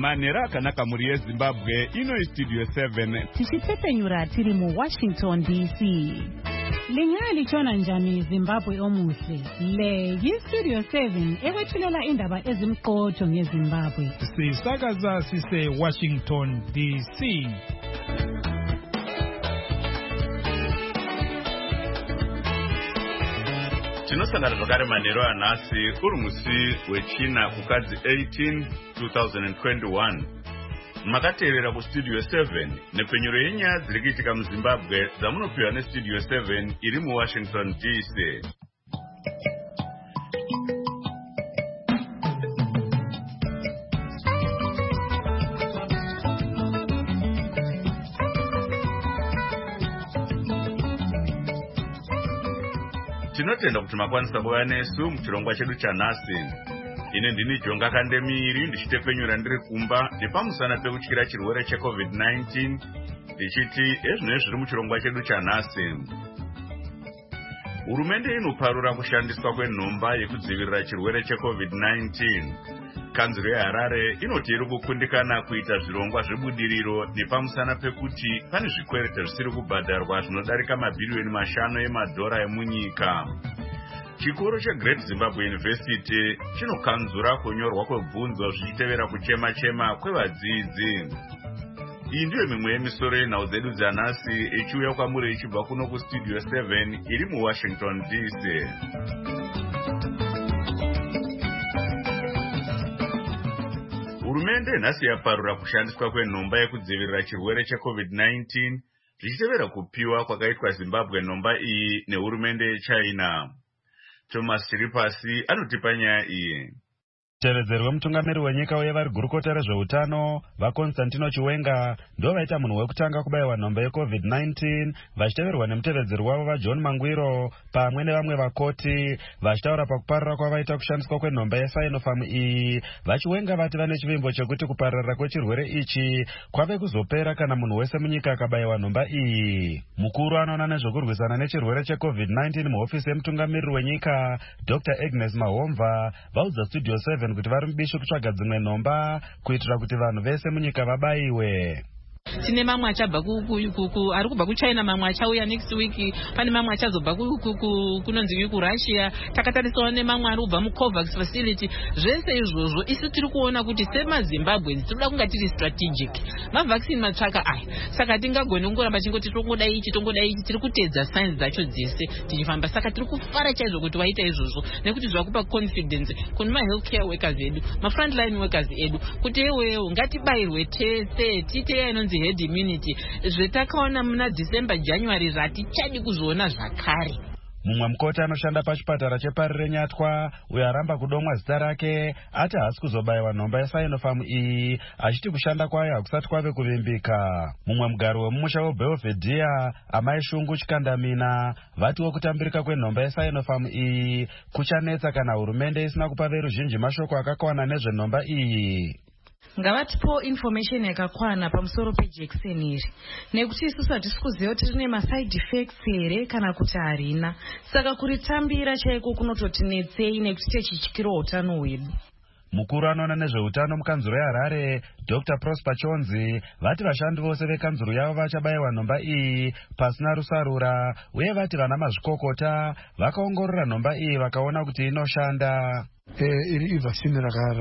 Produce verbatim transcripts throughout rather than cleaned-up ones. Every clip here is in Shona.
manhero akanaka muri yeZimbabwe. Ino iStudio seven. Tichitepenyura tiri mu Washington D C. Lingali chona njani Zimbabwe omuhle. Le yiStudio seven ekwethulela indaba ezimqotho ngeZimbabwe. Sisakaza sise Washington D C. Tinosangana zvakare manhero anhasi uri musi wechina kukadzi eighteen twenty twenty-one. Makateerera kuStudio seven nepfenyuro yenyaya dziri kuitika muZimbabwe dzamunopiwa neStudio seven iri muWashington D C. Tinotenda kuti makwanisa kuva nesu muchirongwa chedu chanhasi. Ine ndini Jonga Kandemiri ndichitepenyura ndiri kumba nepamusana pekutyira chirwere cheCovid nineteen ndichiti ezvino zviri muchirongwa chedu chanhasi. Hurumende inoparura kushandiswa kwenhomba yekudzivirira chirwere cheCovid nineteen. Kanzuro yeHarare inoti iri kukundikana kuita zvirongwa zvebudiriro nepamusana pekuti pane zvikwereti zvisiri kubhadharwa zvinodarika mabhiriyoni mashanu emadhora emunyika. Chikoro cheGreat Zimbabwe University chinokanzura kunyorwa kwebvunzo zvichitevera kuchema-chema kwevadzidzi. Iyi ndiyo mimwe yemisoro yenhau dzedu dzanhasi ichiuya kwamuri ichibva kuno kuStudio seven iri muWashington D C. Hurumende nhasi yaparura kushandiswa kwenhomba yekudzivirira chirwere cheCovid nineteen zvichitevera kupiwa kwakaitwa Zimbabwe nhomba iyi nehurumende yeChina. Thomas Chiripasi anotipa nyaya iyi. Mutevedzeri wemutungamiri wenyika uye vari gurukota rezveutano vaConstantino Chiwenga ndo vaita munhu wekutanga kubayiwa nhomba yeCovid nineteen vachiteverwa nemutevedzeri wavo vaJohn Mangwiro pamwe nevamwe vakoti vachitaura pakuparira kwavaita kushandiswa kwenhomba yeSinopharm iyi. VaChiwenga vati vane chivimbo chekuti kupararira kwechirwere ichi kwave kuzopera kana munhu wese munyika akabayiwa nhomba iyi. Mukuru anoona nezvekurwisana nechirwere cheCovid nineteen muhofisi yemutungamiriri wenyika Doctor Agnes Mahomva vaudza Studio seven kuti vari mubishi kutsvaga dzimwe nhomba kuitira kuti vanhu vese munyika vabayiwe. Tine mamwe achabva ari kubva kuChina, mamwe achauya next week, pane mamwe achazobva kunonzi kuRussia, takatarisawo nemamwe ari kubva muCovax facility. Zvese izvozvo isu tiri kuona kuti semaZimbabwe tinoda kunga tiri strategic. Mavhaccine matsvaka aya, saka tingagone kungoramba chingoti tongoda ichi tongoda ichi, tiri kutedza signs dzacho dzese tichifamba. Saka tiri kufara chaizvo kuti waita izvozvo nekuti zvakupa confidence kune ma-healthcare workers edu, ma-frontline workers edu kuti ewewo ngatibayirwe tese tite inonzi herd immunity. Zvetakaona muna December January zvatichadi kuzoona zvakare. Mumwe mukoti anoshanda pachipatara cheParire Nyatwa uyo aramba kudomwa zita rake ati haasi kuzobayiwa nhomba yeSinopharm iyi achiti kushanda kwayo hakusati kwave kuvimbika. Mumwe mugari wemumusha weBelvedere Amai Shungu Chikandamina vatiwo kutambirika kwenhomba yeSinopharm iyi kuchanetsa kana hurumende isina kupa veruzhinji mashoko akakwana nezvenhomba iyi. Ngavatipo information yakakwana pamusoro pejekiseni iri nekuti isusu hatisi kuziva kuti rine maside effects here kana kuti harina, saka kuritambira chaiko kunototinetsei nekuti techityira utano hwedu. Mukuru anoona nezveutano mukanzuro yeHarare Doctor Prosper Chonzi vati vashandi vose vekanzuro yavo vachabayiwa nhomba iyi pasina rusarura uye vati vana mazvikokota vakaongorora nhomba iyi vakaona kuti inoshanda. Iri vaccine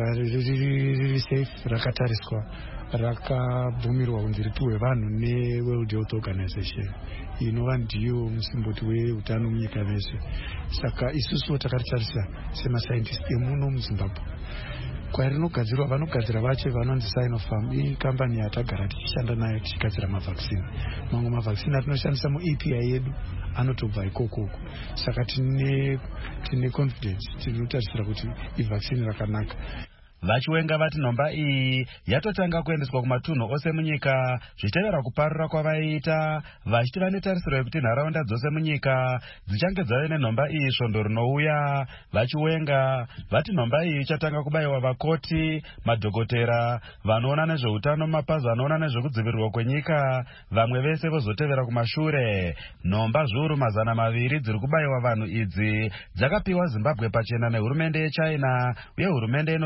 riri safe rakatariswa rakabvumirwa kunzi ripiwe vanhu neWorld Health Organization inova ndiyo musimboti weutano munyika mese. Saka isusu takaritarisa semascientist emuno muZimbabwe. Kwarinogadzirwa vanogadzira vache vanonzi Sinopharm ikambani yatagara tichishanda nayo tichigadzira mavaccine. Mamwe mavaccine atinoshandisa muE P I yedu anotobva ikoko. Saka tine tine confidence tinotarisira kuti ivaccine rakanaka. Vachiwenga vati nhomba iyi yatotanga kuendeswa kumatunhu ose munyika zvichitevera kuparura kwavaita vachiti vane tarisiro yekuti nharaunda dzose munyika dzichange dzave nenhomba iyi svondo rinouya. Vachiwenga vati nhomba iyi ichatanga kubayiwa vakoti, madhokotera, vanoona nezveutano, mapazi anoona nezvekudzivirirwa kwenyika, vamwe vese vozotevera kumashure. Nhomba zviuru mazana maviri dziri kubayiwa vanhu idzi dzakapiwa Zimbabwe pachena nehurumende yeChina uye hurumende inoti ine huro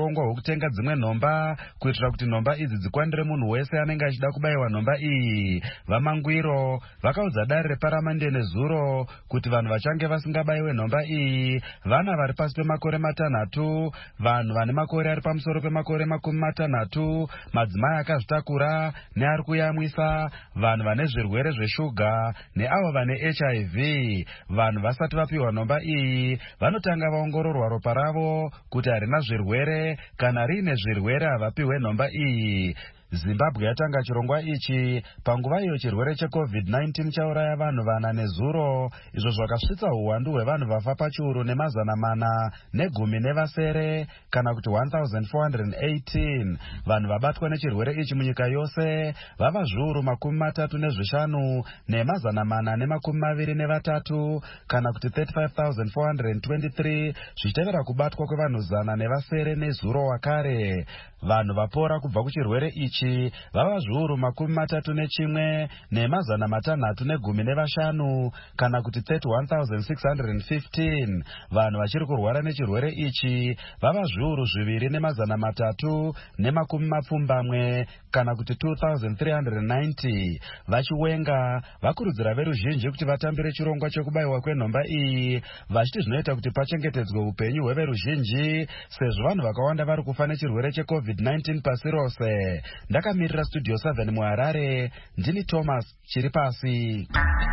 urongwa hwekutenga dzimwe nhomba kuitira kuti nhomba idzi dzikwanire munhu wese anenge achida kubayiwa nhomba iyi. Vamangwiro vakaudza dare reparamende nezuro kuti vanhu vachange vasingabayiwe nhomba iyi vana vari pasi pemakore matanhatu, vanhu vane makore ari pamusoro pemakore makumi matanhatu, madzimai akazvitakura neari kuyamwisa, vanhu vane zvirwere zveshuga neavo vane H I V. Vanhu vasati vapiwa nhomba iyi vanotanga vaongororwa ropa ravo kuti harina zvirwere, kana riine zvirwere havapiwe nhomba iyi. Zimbabwe yatanga chirongwa ichi panguva iyo chirwere checovid nineteen chauraya vanhu vana nezuro, izvo zvakasvitsa uwandu hwevanhu vafa pachiuru nemazana mana negumi nevasere, kana kuti one thousand four hundred eighteen. Vanhu vabatwa nechirwere ichi munyika yose vava zviuru makumi matatu nezvishanu nemazana mana nemakumi maviri nevatatu, kana kuti thirty-five thousand four hundred twenty-three, zvichitevera kubatwa kwevanhu zana nevasere nezuro wakare. Vanhu vapora kubva kuchirwere ichi vava zviuru makumi matatu nechimwe nemazana matanhatu negumi nevashanu, kana kuti thirty-one thousand six hundred fifteen. Vanhu vachiri kurwara nechirwere ichi vava zviuru zviviri nemazana matatu nemakumi mapfumbamwe, kana kuti two thousand three hundred ninety. Vachiwenga vakurudzira veruzhinji kuti vatambire chirongwa chekubayiwa kwenhomba iyi, vachiti zvinoita kuti pachengetedzwe upenyu hweveruzhinji, sezvo vanhu vakawanda vari kufa nechirwere checovid nineteen pasi rose. Ndakamirira studio seven muHarare, ndini Thomas Chiripasi.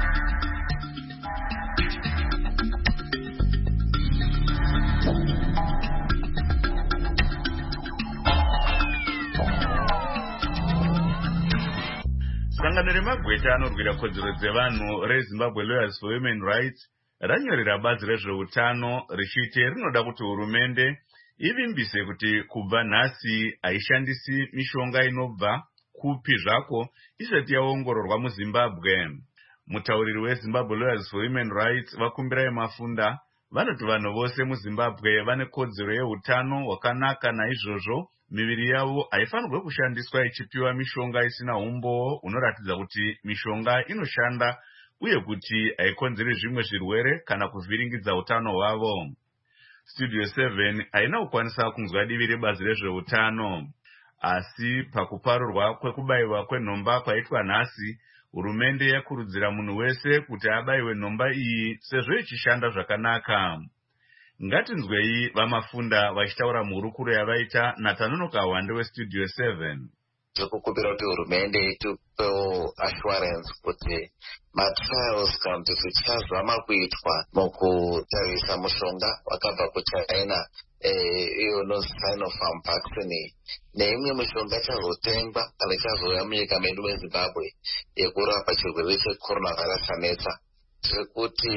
Sangano remagweta anorwira kodzero dzevanhu reZimbabwe Lawyers for Human Rights ranyorera bazi rezveutano richiti rinoda kuti hurumende ivimbise kuti kubva nhasi haishandisi mishonga inobva kupi zvako isati yaongororwa muZimbabwe. Mutauriri weZimbabwe Lawyers for Human Rights Vakumbirai Mafunda vanoti vanhu vose muZimbabwe vane kodzero yeutano hwakanaka, naizvozvo miviri yavo haifanirwe kushandiswa ichipiwa mishonga isina umbo unoratidza kuti mishonga inoshanda uye kuti haikonzeri zvimwe zvirwere kana kuvhiringidza utano hwavo. Studio seven haina kukwanisa kunzwa divi rebazi rezveutano, asi pakuparurwa kwekubayiwa kwenhomba kwaitwa nhasi, hurumende yakurudzira munhu wese kuti abayiwe nhomba iyi sezvo ichishanda zvakanaka. Ngatinzwei Vamafunda vachitaura muhurukuro yavaita naTanonoka Hwande weStudio seven. Tikukubira kuti hurumende itupewo assurance kuti matrials kana kuti zvichazama kuitwa mukutarisa mushonga wakabva kuChina iyo inonzi Sinopharm vaccine neimwe mishonga ichazotengwa kana ichazouya munyika medu meZimbabwe yekurapa chirwere cheCoronavirus chanetsa. Tiri kuti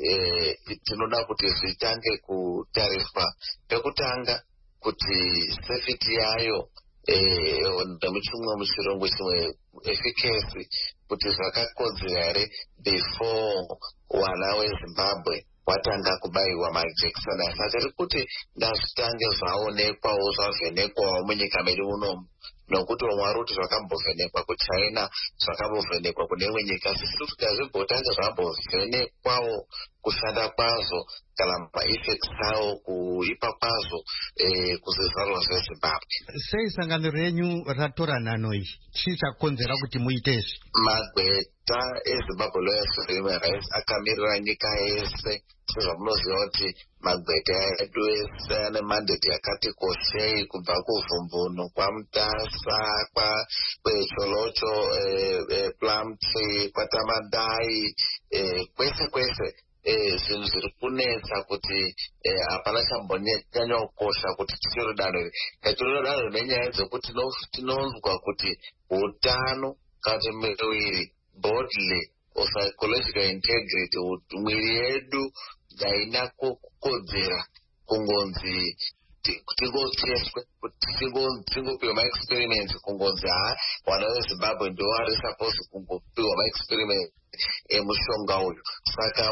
tinoda kuti zvitange kutariswa pekutanga kuti safety yayo ndomuchimwe muchirungu chimwe efficacy kuti zvakakodzera here before wana weZimbabwe watanga kubayiwa majekiseni. Saka tiri kuti ngazvitange zvaonekwawo zvavhenekwawo munyika medu munomu, nokuti vamwe vari kuti zvakambovhenekwa kuChina, zvakambovhenekwa kune imwe nyika, sisi kuti ngazvimbotanga zvambovhenekwawo kushanda kwazvo kana maeffects awo kuipa kwazvo kuzvizvarwa zveZimbabwe. Sei sangano renyu ratora nhano iyi? Chii chakonzera kuti muite izvi? Magweta eZimbabwe Lawyers for Human Rights akamirira nyika yese. Sezvamunoziva kuti magweta edu ese ane mandate yakati koshei, kubva kuvhumvuno kwaMutasa, kwaCholocho, Plumtree, kwaTamadai, kwese kwese zvinhu zviri kunetsa kuti hapana chambonyanya kukosha kuti tichiri danho iri. Tiri danho nenyaya dzekuti tinonzwa kuti utano kana kuti miviri bodily or psychological integrity, mwiri yedu haina kukodzera kungonzi tingoteswe, tingopiwa maexperiments kungonzi ha wana weZimbabwe ndo ari supposed kungopiwa maexperiments emushonga uyu. Saka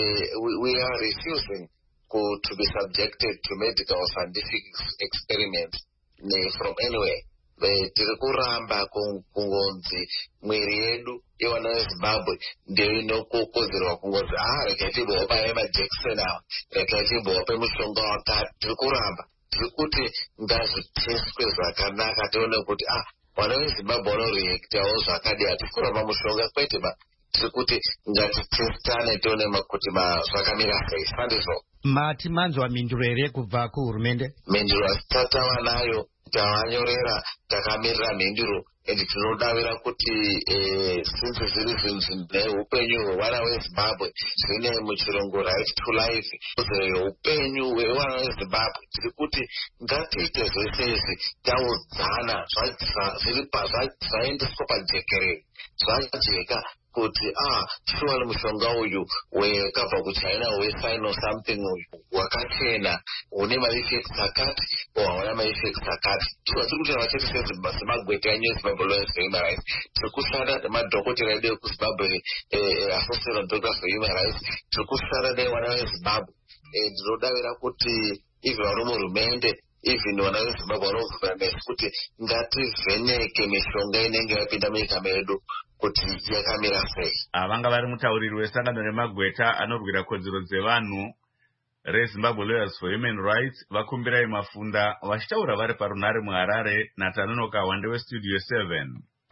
we are refusing to be subjected to medical or scientific experiments from anywhere. Tiri kuramba kungonzi mwiri yedu yewana weZimbabwe ndio inokokozerwa kungonzi ah reka timbopa majekiseni awa, reka timbopa mushonga wakati. Tiri kuramba tiri kuti ngazviteswe zvakanaka tione kuti ah vana vezimbabwe vanoreactawo zvakadi hatisi kuramba mushonga kwete ba tiri kuti ngatitestane tione kuti zvakamira sei sandizvo. mati manzwa minduro here kubva kuhurumende? minduro hasati tava nayo, tavanyorera takamirira mhinduro ende tinodavira kuti since zviri zvinhu zvine upenyu hwevana vezimbabwe zvine muchirungu right to life upenyu hwevana vezimbabwe tiri kuti ngatiite zvese izvi taudzana zvaendeswa pajekerere zvajeka kuti ah shuwa mushonga uyu wakabva kuchina wesign or something wakachena une maeffects akati hauna maeffects akati shuwa tiri kutaura chete semagweta enyu ezimbabwe lawyers for human rights tiri kushanda nemadhokotera edu ekuzimbabwe association of doctors for human rights tiri kushanda nevana vezimbabwe ndinodavira kuti ivi vari muhurumende even vana vezimbabwe vanovhura nesu kuti ngativheneke mishonga inenge yapinda munyika medu kuti yakamira sei. Vanga vari mutauriri wesangano remagweta anorwira kodzero dzevanhu reZimbabwe Lawyers for Human Rights vakumbirai Mafunda vachitaura vari parunare muHarare naTanonoka Wande weStudio seven.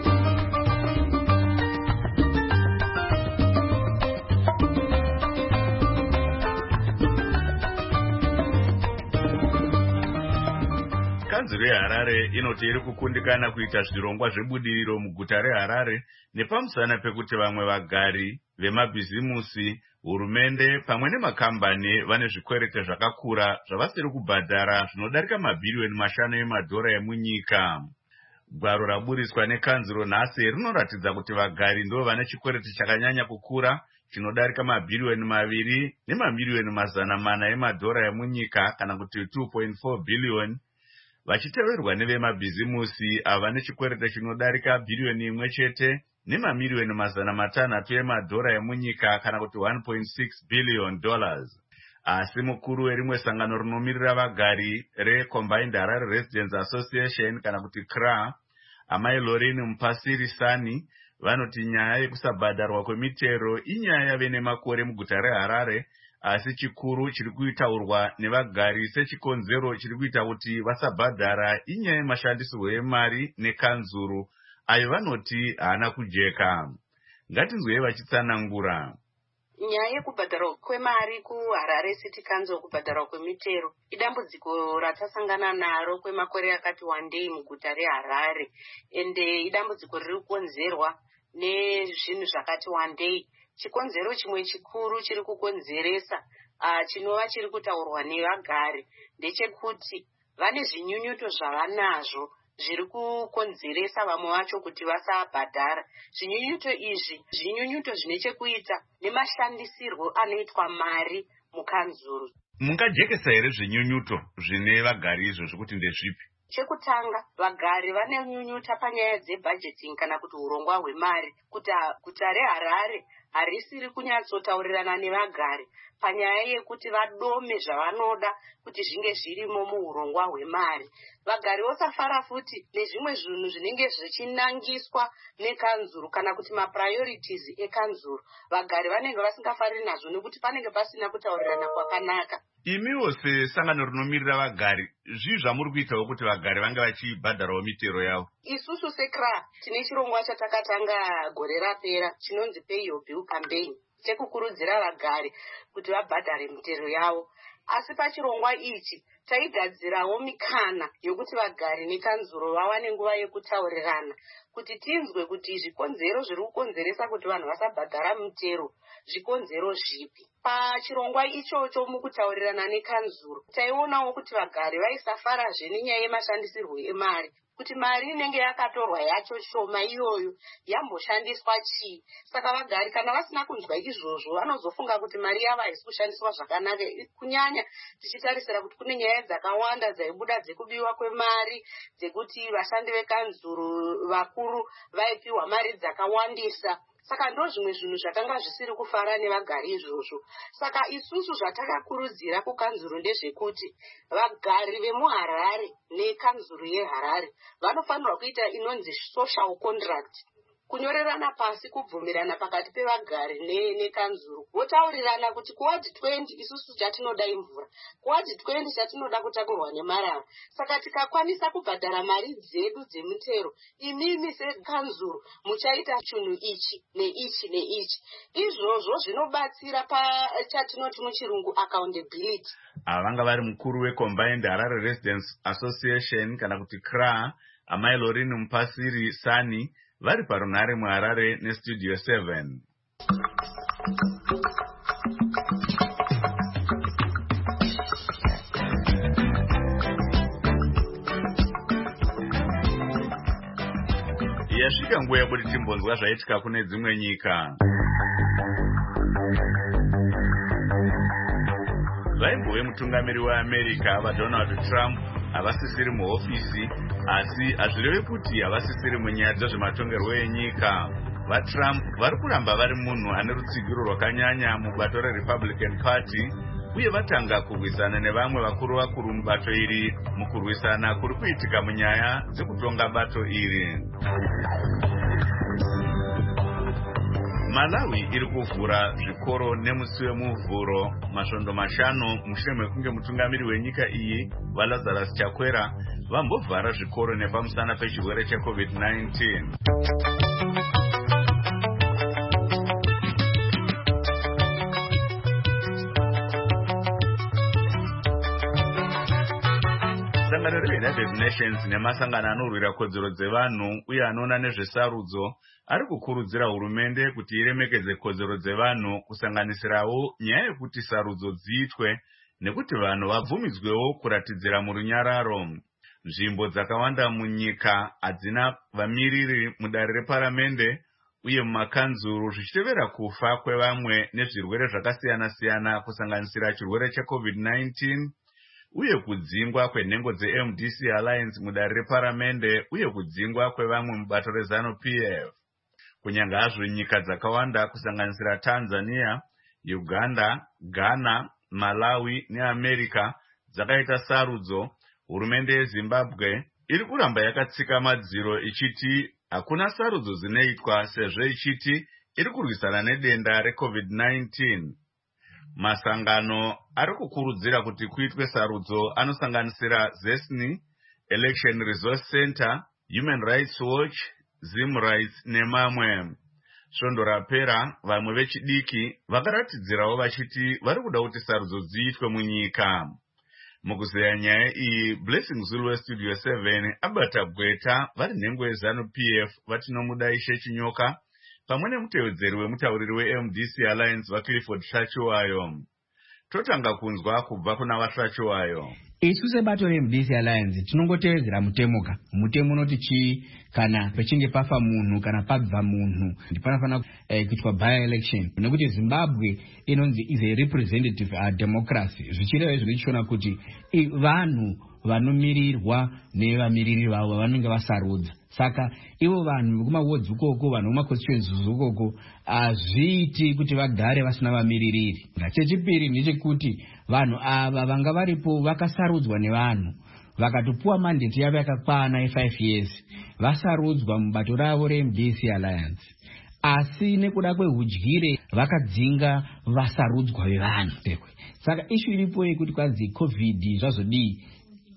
Kanzuro yeHarare inoti iri kukundikana kuita zvirongwa zvebudiriro muguta reHarare nepamusana pekuti vamwe vagari vemabhizimusi, hurumende pamwe nemakambani vane zvikwerete zvakakura zvavasiri kubhadhara zvinodarika mabhiriyoni mashanu emadhora emunyika. Gwaro raburiswa nekanzuro nhasi rinoratidza kuti vagari ndo vane chikwerete chakanyanya kukura chinodarika mabhiriyoni maviri nemamiliyoni mazana mana emadhora emunyika kana kuti two point four billion. Vachiteverwa nevemabhizimusi ava nechikwerete chinodarika bhiriyoni imwe chete nemamiliyoni mazana matanhatu emadhora emunyika kana kuti one point six billion dollars. Asi mukuru werimwe sangano rinomirira vagari reCombined Harare Residents Association kana kuti C R A, Amai Lorini Mpasiri Sani, vanoti nyaya yekusabhadharwa kwemitero inyaya yave nemakore muguta reHarare, asi chikuru chiri kuitaurwa nevagari sechikonzero chiri kuita kuti vasabhadhara inyaya yemashandisirwo emari nekanzuru ayo vanoti haana kujeka. Ngatinzwei vachitsanangura. Nyaya yekubhadharwa kwemari kuHarare City Council, kubhadharwa kwemitero idambudziko ratasangana naro kwemakore akati wandei muguta reHarare, ende idambudziko riri kukonzerwa nezvinhu zvakati wandei. Chikonzero chimwe chikuru chiri kukonzeresa uh, chinova chiri kutaurwa nevagari ndechekuti vane zvinyunyuto zvavanazvo zviri kukonzeresa vamwe vacho kuti vasabhadhara. Zvinyunyuto izvi zvinyunyuto zvine chekuita nemashandisirwo anoitwa mari mukanzuru. Mungajekesa here zvinyunyuto zvine vagari izvozvo kuti ndezvipi? Chekutanga, vagari vane nyunyuta panyaya dzebudgeting kana kuti urongwa hwemari. Kuta guta reHarare harisiri kunyatsotaurirana nevagari panyaya yekuti vadome zvavanoda kuti zvinge zvirimo muurongwa hwemari. Vagari vosafara futi nezvimwe zvinhu zvinenge zvichinangiswa nekanzuru kana kuti mapriorities ekanzuru. Vagari vanenge vasingafariri nazvo nekuti panenge pasina kutaurirana kwakanaka. Imiwo sesangano rinomirira vagari, zvii zvamuri kuitawo kuti vagari vange vachibhadharawo mitero yavo? Isusu se C R A tine chirongwa chatakatanga gore rapera chinonzi Pay Your Bill campaign chekukurudzira vagari kuti vabhadhare mitero yavo. Asi pachirongwa ichi taigadzirawo mikana yokuti vagari nekanzuro vawane nguva yekutaurirana kuti tinzwe kuti zvikonzero zviri kukonzeresa kuti vanhu vasabhadhara mitero zvikonzero zvipi. Pachirongwa ichocho mukutaurirana nekanzuro taionawo kuti vagari vaisafarazve nenyaya yemashandisirwo emari, kuti mari inenge yakatorwa yacho shoma iyoyo yamboshandiswa chii. Saka vagari kana vasina kunzwa izvozvo vanozofunga kuti mari yavo haisi kushandiswa zvakanaka, kunyanya tichitarisira kuti kune nyaya dzakawanda dzaibuda dzekubiwa kwemari, dzekuti vashandi vekanzuro vakuru vaipiwa mari dzakawandisa. Saka ndo zvimwe zvinhu zvakanga zvisiri kufara nevagari izvozvo. Saka isusu zvatakakurudzira kukanzuro ndezvekuti vagari vemuHarare nekanzuro yeHarare vanofanirwa kuita inonzi social contract, kunyorerana pasi kubvumirana pakati pevagari nekanzuro, votaurirana kuti kuwadhi twenty isusu chatinoda imvura, kuwadhi twenty chatinoda kutakurwa nemarara. Saka tikakwanisa kubhadhara mari dzedu dzemutero, imimi sekanzuro muchaita chinhu ichi neichi neichi. Izvozvo zvinobatsira pachatinoti muchirungu accountability. Avanga vari mukuru weCombined Harare Residents Association kana kuti C R A, Amai Lorini Mupasiri Sani, vari parunhare muHarare neStudio seven. Yasvika nguva yekuti timbonzwa zvaitika kune dzimwe nyika. Zvaimbove mutungamiri weAmerica vaDonald Trump havasisiri muhofisi, asi hazvireve kuti havasisiri munyaya dzezvematongerwo enyika. VaTrump vari kuramba vari munhu ane rutsigiro rwakanyanya mubato reRepublican Party, uye vatanga kurwisana nevamwe vakuru vakuru mubato iri mukurwisana kuri kuitika munyaya dzekutonga bato iri. Malawi iri kuvhura zvikoro nemusi wemuvhuro masvondo mashanu mushure mekunge mutungamiri wenyika iyi vaLazarus Chakwera vambovhara zvikoro nepamusana pechirwere cheCovid nineteen. Sangano reUnited Nations nemasangano anorwira kodzero dzevanhu uye anoona nezvesarudzo ari kukurudzira hurumende kuti iremekedze kodzero dzevanhu, kusanganisirawo nyaya yekuti sarudzo dziitwe nekuti vanhu vabvumidzwewo kuratidzira murunyararo. Nzvimbo dzakawanda munyika hadzina vamiriri mudare reparamende uye mumakanzuru, zvichitevera kufa kwevamwe nezvirwere zvakasiyana-siyana kusanganisira chirwere cheCovid nineteen uye kudzingwa kwenhengo dzeM D C Alliance mudare reparamende uye kudzingwa kwevamwe mubato reZanu P F. Kunyanga hazvo nyika dzakawanda kusanganisira Tanzania, Uganda, Ghana, Malawi neAmerica dzakaita sarudzo, hurumende yeZimbabwe iri kuramba yakatsika madziro ichiti hakuna sarudzo dzinoitwa sezvo ichiti iri kurwisana nedenda reCovid nineteen. Masangano ari kukurudzira kuti kuitwe sarudzo anosanganisira ZESNI, Election Resource Center, Human Rights Watch, Zim Rights nemamwe. Svondo rapera vamwe vechidiki vakaratidzirawo vachiti vari kuda kuti sarudzo dziitwe munyika. Mukuzeya nyaya iyi, Blessing Zulu weStudio seven abata gweta vari nhengo yeZanu P F vatinomuda Ishe Chinyoka pamwe nemutevedzeri wemutauriri weM D C Alliance vaClifford Shachiwayo. Totanga kunzwa kubva kuna vaShachiwayo. Isu sebato reM D C Alliance tinongotevedzera mutemoka. Mutemo unoti chi kana pechinge pafa munhu kana pabva munhu ndipanafanira eh, kuitwa by election, nekuti Zimbabwe inonzi is a representative uh, democracy. Zvichireva zvichiona kuti vanhu vanomirirwa nevamiriri vavo vanenge vasarudza. Saka ivo vanhu vekumawards ukoko, vanhu vekumaconstituencies ukoko hazviiti kuti vagare vasina vamiririri. Chechipiri ndechekuti vanhu ava vanga varipo vakasarudzwa nevanhu vakatopuwa mandate yavo yakakwana ye-five years vasarudzwa mubato ravo reM D C Alliance, asi nekuda kwehudyire vakadzinga vasarudzwa vevanhu. Saka ishu iripo yekuti kwanzi COVID zvazodii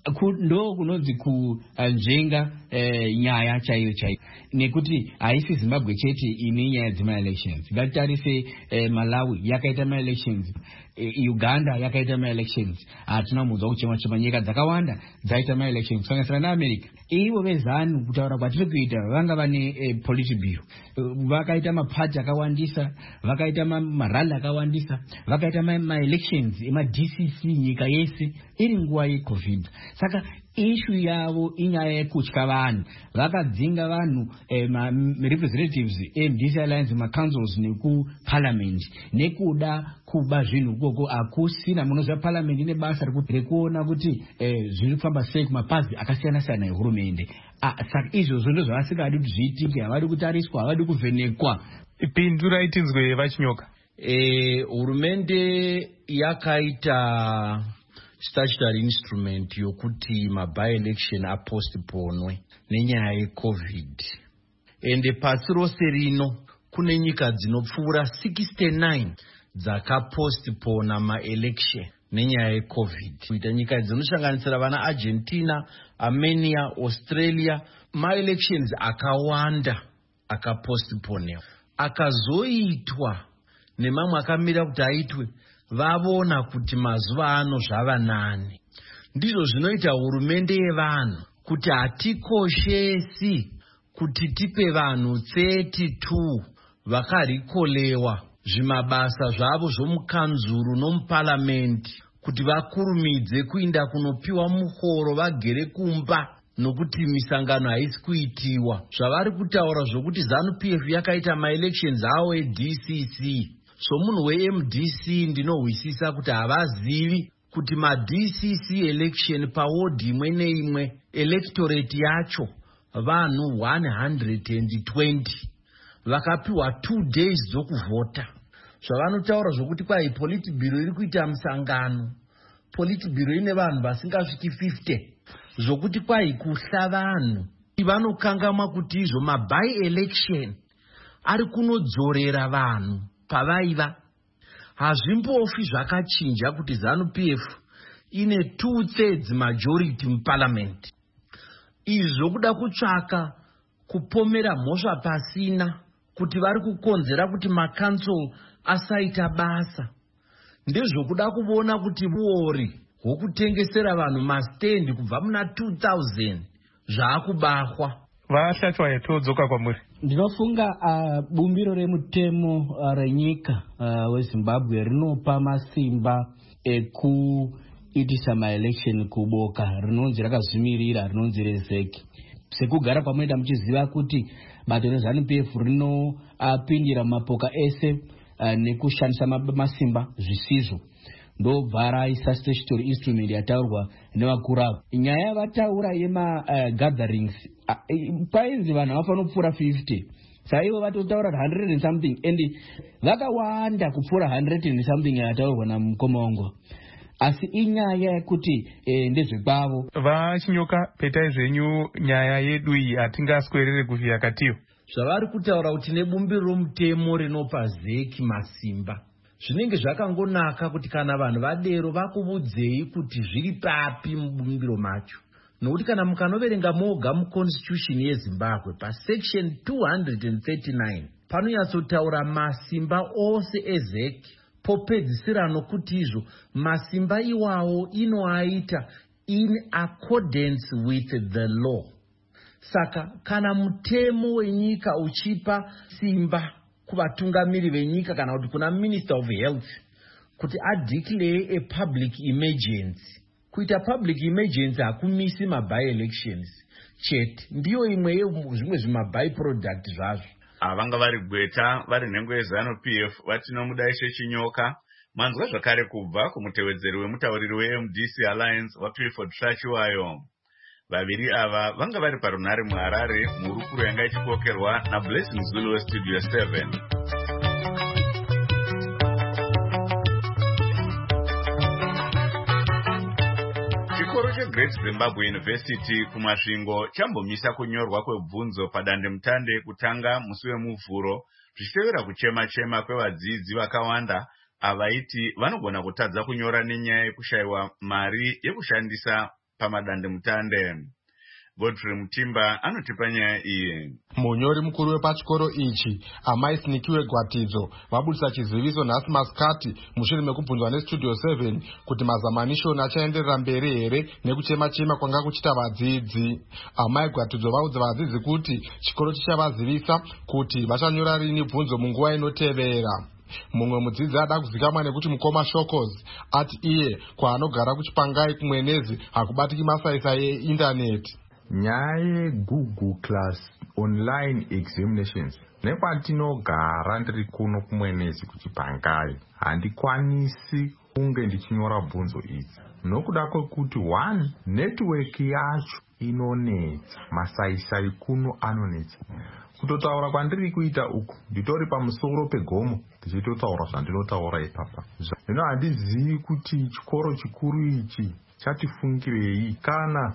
ndo kunonzi kunjenga eh, nyaya chaiyo chaiyo, nekuti haisi Zimbabwe chete ine nyaya dzema-elections. Ngatitarise eh, Malawi yakaita ma-elections, eh, Uganda yakaita ma-elections, hatina mudzwa kuchema chema, nyika dzakawanda dzaita ma-elections kusanganisira naAmerica. Ivo vezanu kutaura kwatiri kuita vanga vane eh, polity bureau, uh, vakaita mapati akawandisa, vakaita marali akawandisa, vakaita ma-elections ema-D C C nyika yese iri nguva yeCovid. Saka ishu yavo inyaya yekutya vanhu, vakadzinga vanhu eh, ma representatives eM D C Alliance ma-councils nekuparliament nekuda kuba zvinhu ukoko. Hakusina munoziva parliament ine basa rekuona kuti eh, zviri kufamba sei kumapazi akasiyana-siyana ehurumende. Ah, saka izvozvo ndo zvavasingadi kuti zviitike, havadi kutariswa, havadi kuvhenekwa. Pindura itinzwe vaChinyoka. Eh, hurumende yakaita statutory instrument yokuti ma by election apostponwe nenyaya yeCovid. ende pasi rose rino kune nyika dzinopfuura sixty-nine dzakapostpona maelection nenyaya yecovid. Kuita nyika dzinosanganisira vana Argentina, Armenia, Australia, maelections akawanda akapostponewa. Akazoitwa nemamwe akamira kuti aitwe, vavona kuti mazuva ano zvava nani. Ndizvo zvinoita hurumende yevanhu kuti hatikoshesi kuti tipe vanhu thirty-two vakarikolewa zvimabasa zvavo zvomukanzuru nomuparamende kuti vakurumidze kuinda kunopiwa muhoro vagere kumba nokuti misangano haisi kuitiwa. Zvavari kutaura zvokuti ZANU P F yakaita maelections awo eD C C. So munhu weM D C ndinohwisisa kuti havazivi kuti maD C C election paward imwe neimwe electorate yacho vanhu one hundred twenty vakapiwa two days dzokuvhota. Zvavanotaura zvokuti kwai politburo iri kuita musangano, politburo ine vanhu vasingasviki fifty, zvokuti kwai kuhla vanhu. Vanokangama kuti izvo maby election ari kunodzorera vanhu pavaiva. Hazvimbofi zvakachinja kuti ZANU P F ine two thirds majority muparliament. Izvi zvokuda kutsvaka kupomera mhosva pasina kuti vari kukonzera kuti makansel asaita basa. Ndezvokuda kuona kuti buori hwokutengesera vanhu mastendi kubva muna two thousand zvaakubahwa. Vashatwa yatodzoka kwamuri. Ndinofunga uh, bumbiro remutemo uh, renyika uh, weZimbabwe rinopa masimba ekuitisa maelection kuboka rinonzi rakazvimirira rinonzi rezeki. Sekugara kwamunoita muchiziva kuti bato reZANU P F rinopindira uh, mapoka ese uh, nekushandisa masimba zvisizvo. Ndobva raisa statutory instrument yataurwa nevakuru avo. Nyaya vataura yema uh, gatherings uh, painzi vanhu havafanira kupfuura fifty. Saivo vatotaura one hundred and something and vakawanda kupfuura one hundred and something yataurwa naMukomongo. Asi inyaya yekuti eh, ndezvekwavo. Vachinyoka petai zvenyu nyaya yedu iyi hatingaswerere kuvhiya katiyo. Zvavari kutaura kuti nebumbiro romutemo rinopa zeki masimba. Zvinenge zvakangonaka kuti kana vanhu vadero vakuvudzei kuti zviri papi mubumbiro macho. Nokuti kana mukanoverenga moga muconstitution yeZimbabwe pasection two thirty-nine panonyatsotaura masimba ose ezeki. Popedzisira nokuti izvo masimba iwawo inoaita in accordance with the law. Saka kana mutemo wenyika uchipa simba kuvatungamiri venyika kana kuti kuna Minister of Health kuti adeclare a public emergency. Kuita public emergency hakumisi maby elections chete, ndiyo imwe yezvimwe zvimaby product zvazvo. Avanga vari gweta vari nhengo yeZANU P F vatinomudaishe Chinyoka. Manzwa zvakare kubva kumutevedzeri wemutauriri weM D C Alliance waClifford Tsvachiwayo. Vaviri ava vanga vari parunhare muHarare murukuru yanga ichikokerwa naBlessing Zulu weStudio seven. Chikoro cheGreat Zimbabwe University kumasvingo chambomisa kunyorwa kwebvunzo padandemutande kutanga musi wemuvhuro zvichitevera kuchema-chema kwevadzidzi vakawanda avaiti vanogona kutadza kunyora nenyaya yekushayiwa mari yekushandisa pamadandemutande. Godfrey Mutimba anotipa nyaya iyi. Munyori mukuru wepachikoro ichi Amai Sinikiwe Gwatidzo vabudisa chiziviso nhasi masikati mushure mekubvunzwa neStudio seven kuti mazamanishoni achaenderera mberi here nekuchema-chema kwanga kuchita vadzidzi. Amai Gwatidzo vaudza vadzidzi kuti chikoro chichavazivisa kuti vachanyora rini bvunzo munguva inotevera. Mumwe mudzidzi ada kuzikamwa nekuti Mukoma Shokozi ati iye kwaanogara kuchipangai kumwenezi hakubatiki masaisai eindaneti. Nyaya yeGoogle Class online examinations nekwatinogara ndiri kuno kumwenezi kuchipangai handikwanisi kunge ndichinyora bvunzo idzi nokuda kwekuti one network yacho inonetsa, masaisai kuno anonetsa. Kutotaura kwandiri kuita uku nditori pamusoro pegomo ndichitotaura zvandinotaura ipapa. Zvino handizivi kuti chikoro chikuru ichi chatifungirei kana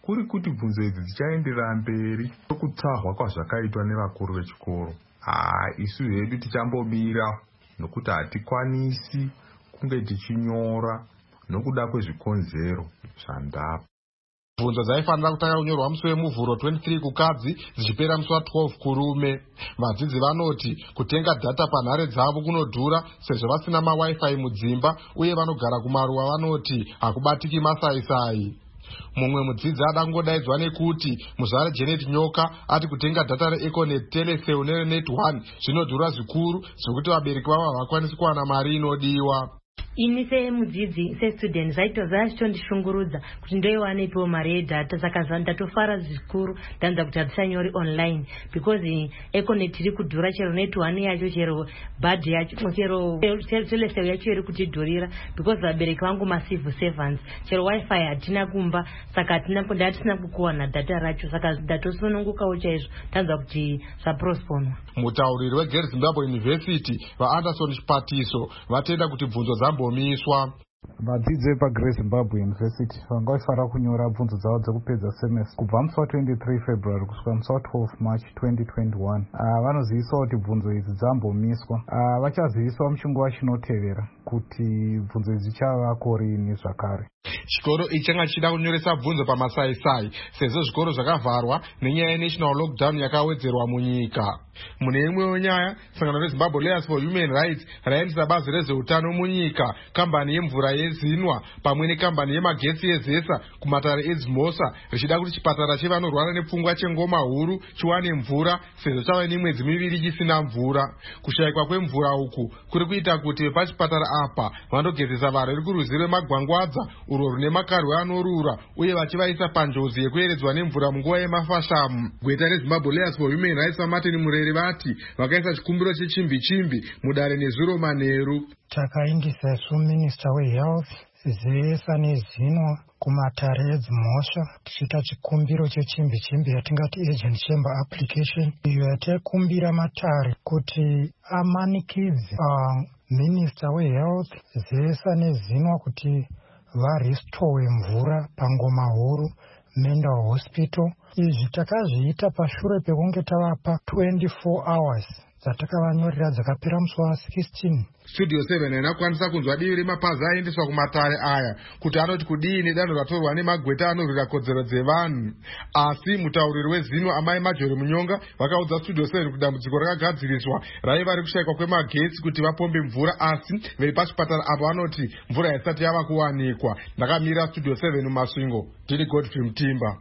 kuri kuti bvunzo idzi dzichaenderera mberi nokutahwa kwazvakaitwa nevakuru vechikoro. haa isu hedu tichambobira nokuti hatikwanisi kunge tichinyora nokuda kwezvikonzero zvandapa. Bvunzo dzaifanira kutanga kunyorwa musi wemuvhuro twenty-three kukadzi dzichipera musi wa12 kurume. Vadzidzi vanoti kutenga data panhare dzavo kunodhura sezvo vasina mawifi mudzimba uye vanogara kumaruwa vanoti hakubatiki masaisai. Mumwe mudzidzi ada kungodaidzwa nekuti muzvare Janet Nyoka ati kutenga data reEconet, Telecel neRenet one zvinodhura zvikuru zvekuti vabereki vavo havakwanisi kuwana mari inodiwa. Ini semudzidzi sestudent zvaitozvachitondishungurudza kuti ndoiwanepiwo mari yedhata, saka ndatofara zvikuru ndanza kuti hatisanyori online because Econet iri kudhura, chero net one yacho, chero bad yacho, chero Telecel yacho iri kutidhurira because vabereki vangu macivil servants, chero wifi hatina kumba, saka hatisina kukuwana data racho, saka ndatosunungukawo chaizvo ndanza kuti zvaprosponwa. Mutauriri weGirls Zimbabwe University vaAnderson Chipatiso vatenda kuti bvunzo dzambomiswa. Vadzidzi vepaGirls Zimbabwe University vangaifara kunyora bvunzo dzavo dzekupedza semester kubva musi wa twenty-three February kusvika musi wa twelve March twenty twenty-one. Uh, vanoziviswa kuti bvunzo idzi dzambomiswa. Uh, vachaziviswa muchinguva chinotevera kuti bvunzo idzi dzichavako rini zvakare. Chikoro ichi changa chichida kunyoresa bvunzo pamasaisai sezvo zvikoro zvakavharwa nenyaya yenational lockdown yakawedzerwa munyika. Mune imwewo nyaya, sangano reZimbabwe Lawyers for Human Rights raendesa bazi rezveutano munyika, kambani yemvura yeZinwa pamwe nekambani yemagetsi yeZesa kumatare eZimosa richida kuti chipatara chevanorwara nepfungwa chengoma huru chiwane mvura sezvo chava nemwedzi miviri chisina mvura. Kushayikwa kwemvura uku kuri kuita kuti pachipatara apa vandogezesa varwere kurwizi rwemagwangwadza urwo rune makarwi anorura uye vachivaisa panjodzi yekueredzwa nemvura munguva yemafashamu. Gweta reZimbabwe Lawyers for Human Rights vaMartin Mureri vati vakaisa chikumbiro chechimbi chimbi mudare nezuro manheru. Takaindisa isu Minister weHealth Zesa neZinwa kumatare edzimhosva tichiita chikumbiro chechimbi chimbi yatingati agent chamber application, iyo yataikumbira matare kuti amanikidze uh, Minister weHealth Zesa neZinwa kuti varestowe mvura pangoma huru Mental Hospital. Izvi takazviita pashure pekunge tavapa twenty-four hours dzatakavanyorera dzakapera musi wa sixteen. Studio seven inakwanisa kunzwa divi remapazi aendeswa kumatare aya kuti anoti kudini danho ratorwa nemagweta anorwira kodzero dzevanhu. Asi mutauriri weZinwa amai Majori Munyonga vakaudza Studio seven kuti dambudziko rakagadziriswa raiva rekushayikwa kwemagetsi kuti vapombe mvura, asi veri pachipatara apo vanoti mvura haisati yava kuwanikwa. Ndakamira Studio seven mumasvingo, ndini Godfrey Mutimba.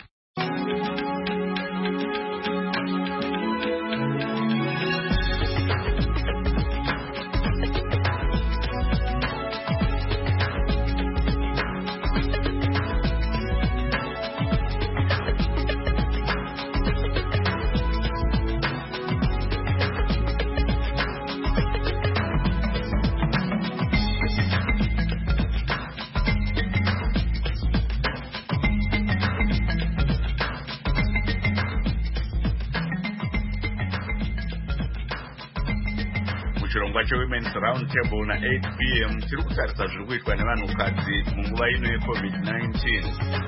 Chirongwa cheWomen's Round Table na eight p m tiri kutarisa zviri kuitwa nevanhukadzi munguva ino yeCovid nineteen.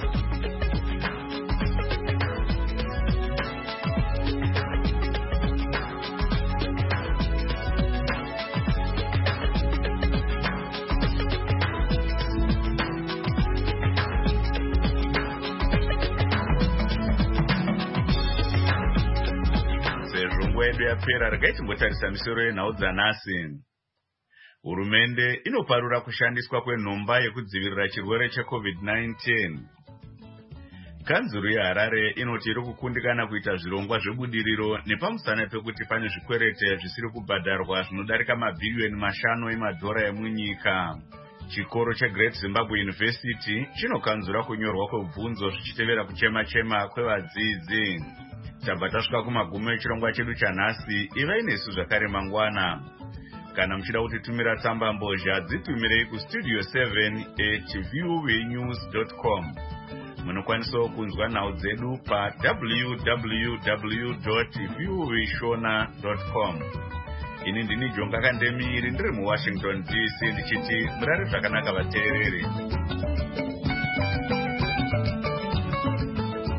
Yedu yapera regai timbotarisa misoro yenhau dzanhasi. Hurumende inoparura kushandiswa kwenhomba yekudzivirira chirwere cheCovid nineteen. Kanzuru yeHarare inoti iri kukundikana kuita zvirongwa zvebudiriro nepamusana pekuti pane zvikwerete zvisiri kubhadharwa zvinodarika mabhiriyoni mashanu emadhora emunyika. Chikoro cheGreat Zimbabwe University chinokanzura kunyorwa kwebvunzo zvichitevera kuchema-chema kwevadzidzi. Tabva tasvika kumagumo echirongwa chedu chanhasi. Ivai nesu zvakare mangwana. Kana muchida kutitumira tsamba mbozha dzitumirei kustudio seven at voanews dot com. Munokwanisawo kunzwa nhau dzedu pa w w w dot voashona dot com. Ini ndini Jonga Kandemiri ndiri muWashington D C ndichiti murare zvakanaka vateereri.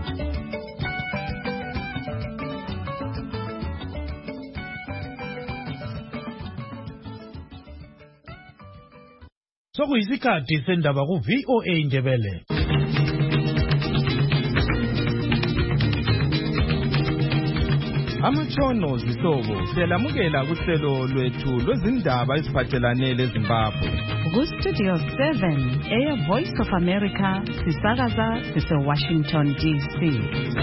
Sokuyisikhathi sendaba ku V O A Ndebele. Amatshono zihlobo siyalamukela kuhlelo lwethu lwezindaba eziphathelane leZimbabwe. Ku Studio seven, Air Voice of America, sisakaza sise Washington D C.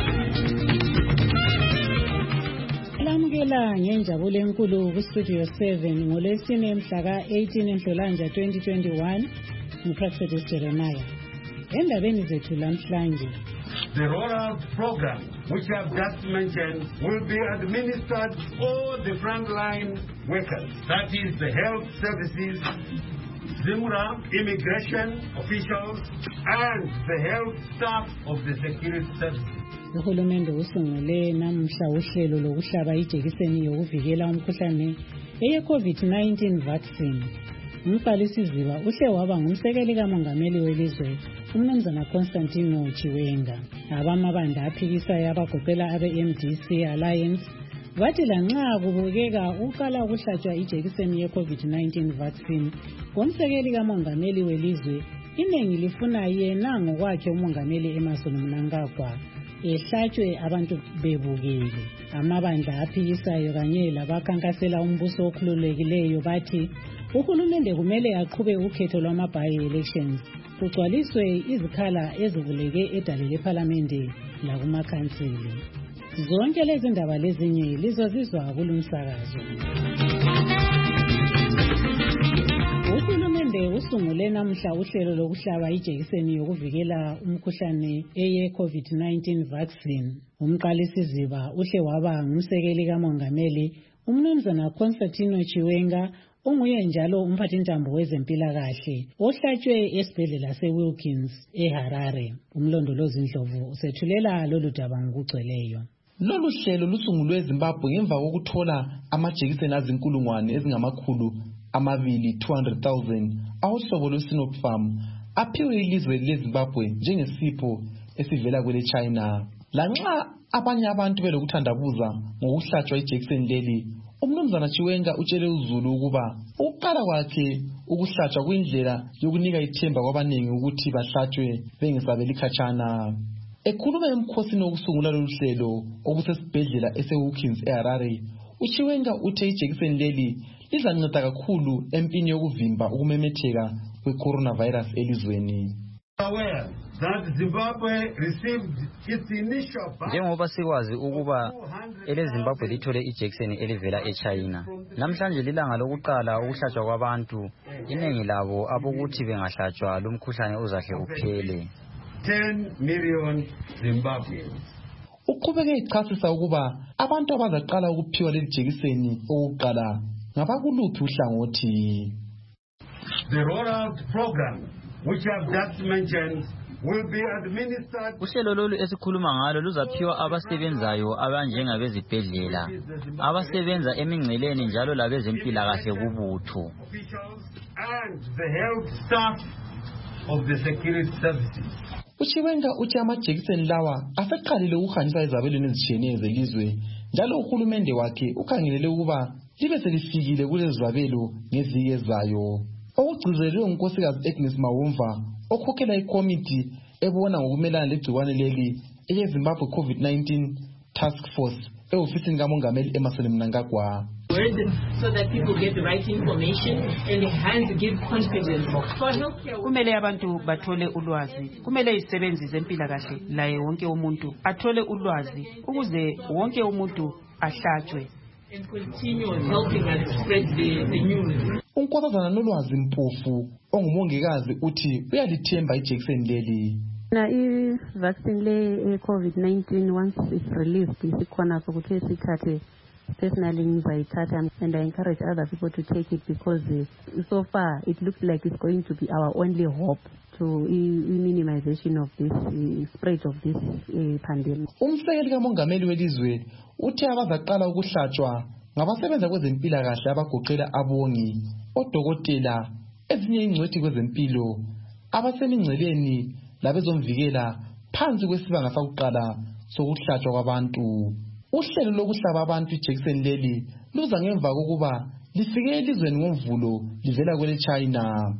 Lamukela ngenjabulo enkulu ku Studio seven ngolesine mhla ka eighteen Nhlolanja twenty twenty-one, nguProfessor Jeremiah. Endabeni zethu lamhlanje. The rollout program, which I have just mentioned, will be administered to all the frontline workers. That is the health services, Zimra, immigration officials, and the health staff of the security services. Uhulumende usungule namhla uhlelo lokuhlaba ijekiseni yokuvikela umkhuhlane eye COVID nineteen vaccine. Umqalisiziba uhle waba ngumsekeli kamongameli welizwe umnumzana Constantino Chiwenga. Abamabandla aphikisayo abagoqela abe-M D C Alliance bathi lanxa kubukeka uqala ukuhlatshwa ijekiseni ye-COVID nineteen vaccine ngomsekeli kamongameli welizwe, iningi lifuna yena ngokwakhe umongameli Emmerson Mnangagwa ehlatshwe abantu bebukele. Amabandla aphikisayo kanye labakhankasela umbuso okhululekileyo bathi uhulumende kumele aqhube ukhetho lwama-by-elections kugcwaliswe izikhala ezivuleke edale lephalamende lakumakhansili. Zonke lezi ndaba lezinye lizozizwa kulumsakazo. Uhulumende usungule namhla uhlelo lokuhlaba ijekiseni yokuvikela umkhuhlane eye COVID nineteen vaccine. Umqalisiziba uhle waba ngumsekeli kamongameli umnumzana Constantino Chiwenga, onguye njalo umphathintambo wezempilakahle ohlatshwe esibhedlela seWilkins eHarare. Umlondolozi Ndlovu usethulela lolu daba ngokugcweleyo. Lolu hlelo lusungulwe eZimbabwe ngemva kokuthola amajekiseni azinkulungwane ezingamakhulu amabili two hundred thousand awuhlobo lweSinopharm aphiwe ilizwe leZimbabwe njengesipho esivela kwele China. Lanxa abanye abantu belokuthandabuza ngokuhlatshwa ijekiseni leli, umnumzana Chiwenga utshele uZulu ukuba ukuqala kwakhe ukuhlatshwa kuyindlela yokunika ithemba kwabaningi ukuthi bahlatshwe bengesabeli khatshana. Ekhuluma emkhosini wokusungula lolu hlelo okusesibhedlela eseWilkins eHarare, uChiwenga uthe ijekiseni leli lizanceda kakhulu empini yokuvimba ukumemetheka kwe-coronavirus elizweni. Njengoba sikwazi ukuba ele Zimbabwe lithole ijekiseni elivela eChina, namhlanje lilanga lokuqala ukuhlatshwa kwabantu, iningi labo abokuthi bengahlatshwa lumkhuhlane uzahle uphele. ten million Zimbabweans. Uqhubeke echasisa ukuba abantu abazaqala ukuphiwa leli jekiseni okuqala ngabakuluphi uhlangothi. The rollout program, which I have just mentioned, will be administered. Uhlelo lolu esikhuluma ngalo luzaphiwa abasebenzayo abanjengabezibhedlela, abasebenza emingceleni njalo labezempilakahle kubutho, and the health staff of the security services. Uchiwenga uthi amajekiseni lawa aseqalile ukuhanjiswa ezabelweni ezitshiyeneyo zelizwe, njalo uhulumende wakhe ukhangelele ukuba libe selifikile kulezi zabelo ngeviki ezayo. Okugcizelelwe ngunkosikazi Agnes Mawumva okhokhela ikomiti ebona ngokumelana legciwane leli eye-Zimbabwe COVID nineteen Task Force e-ofisini kamongameli Emmerson Mnangagwa. So that people get the right information and hence give confidence. Kumele abantu bathole ulwazi, kumele izisebenzi zempilakahle laye wonke umuntu athole ulwazi ukuze wonke umuntu ahlatshwe. And continue helping us spread the, the news. Unkosazana nolwazi mpofu ongumongikazi uthi uyalithemba ijekiseni leli. Na i vaccine le COVID nineteen once it's released isikhona sokuthi sithathe. Personally, and I encourage other people to take it because uh, so far it looks like it's going to be our only hope to uh, minimization of this uh, spread of this uh, pandemic. Umsekeli kamongameli welizwe uthe abazaqala ukuhlatshwa ngabasebenza kwezempilakahle abagoqela abongi, odokotela, ezinye ingcwethi kwezempilo, abasemingceleni labezomvikela phansi kwesibanga sakuqala sokuhlatshwa kwabantu. Uhlelo lokuhlaba abantu ijekiseni leli luza ngemva kokuba lifike elizweni ngomvulo livela kwele China.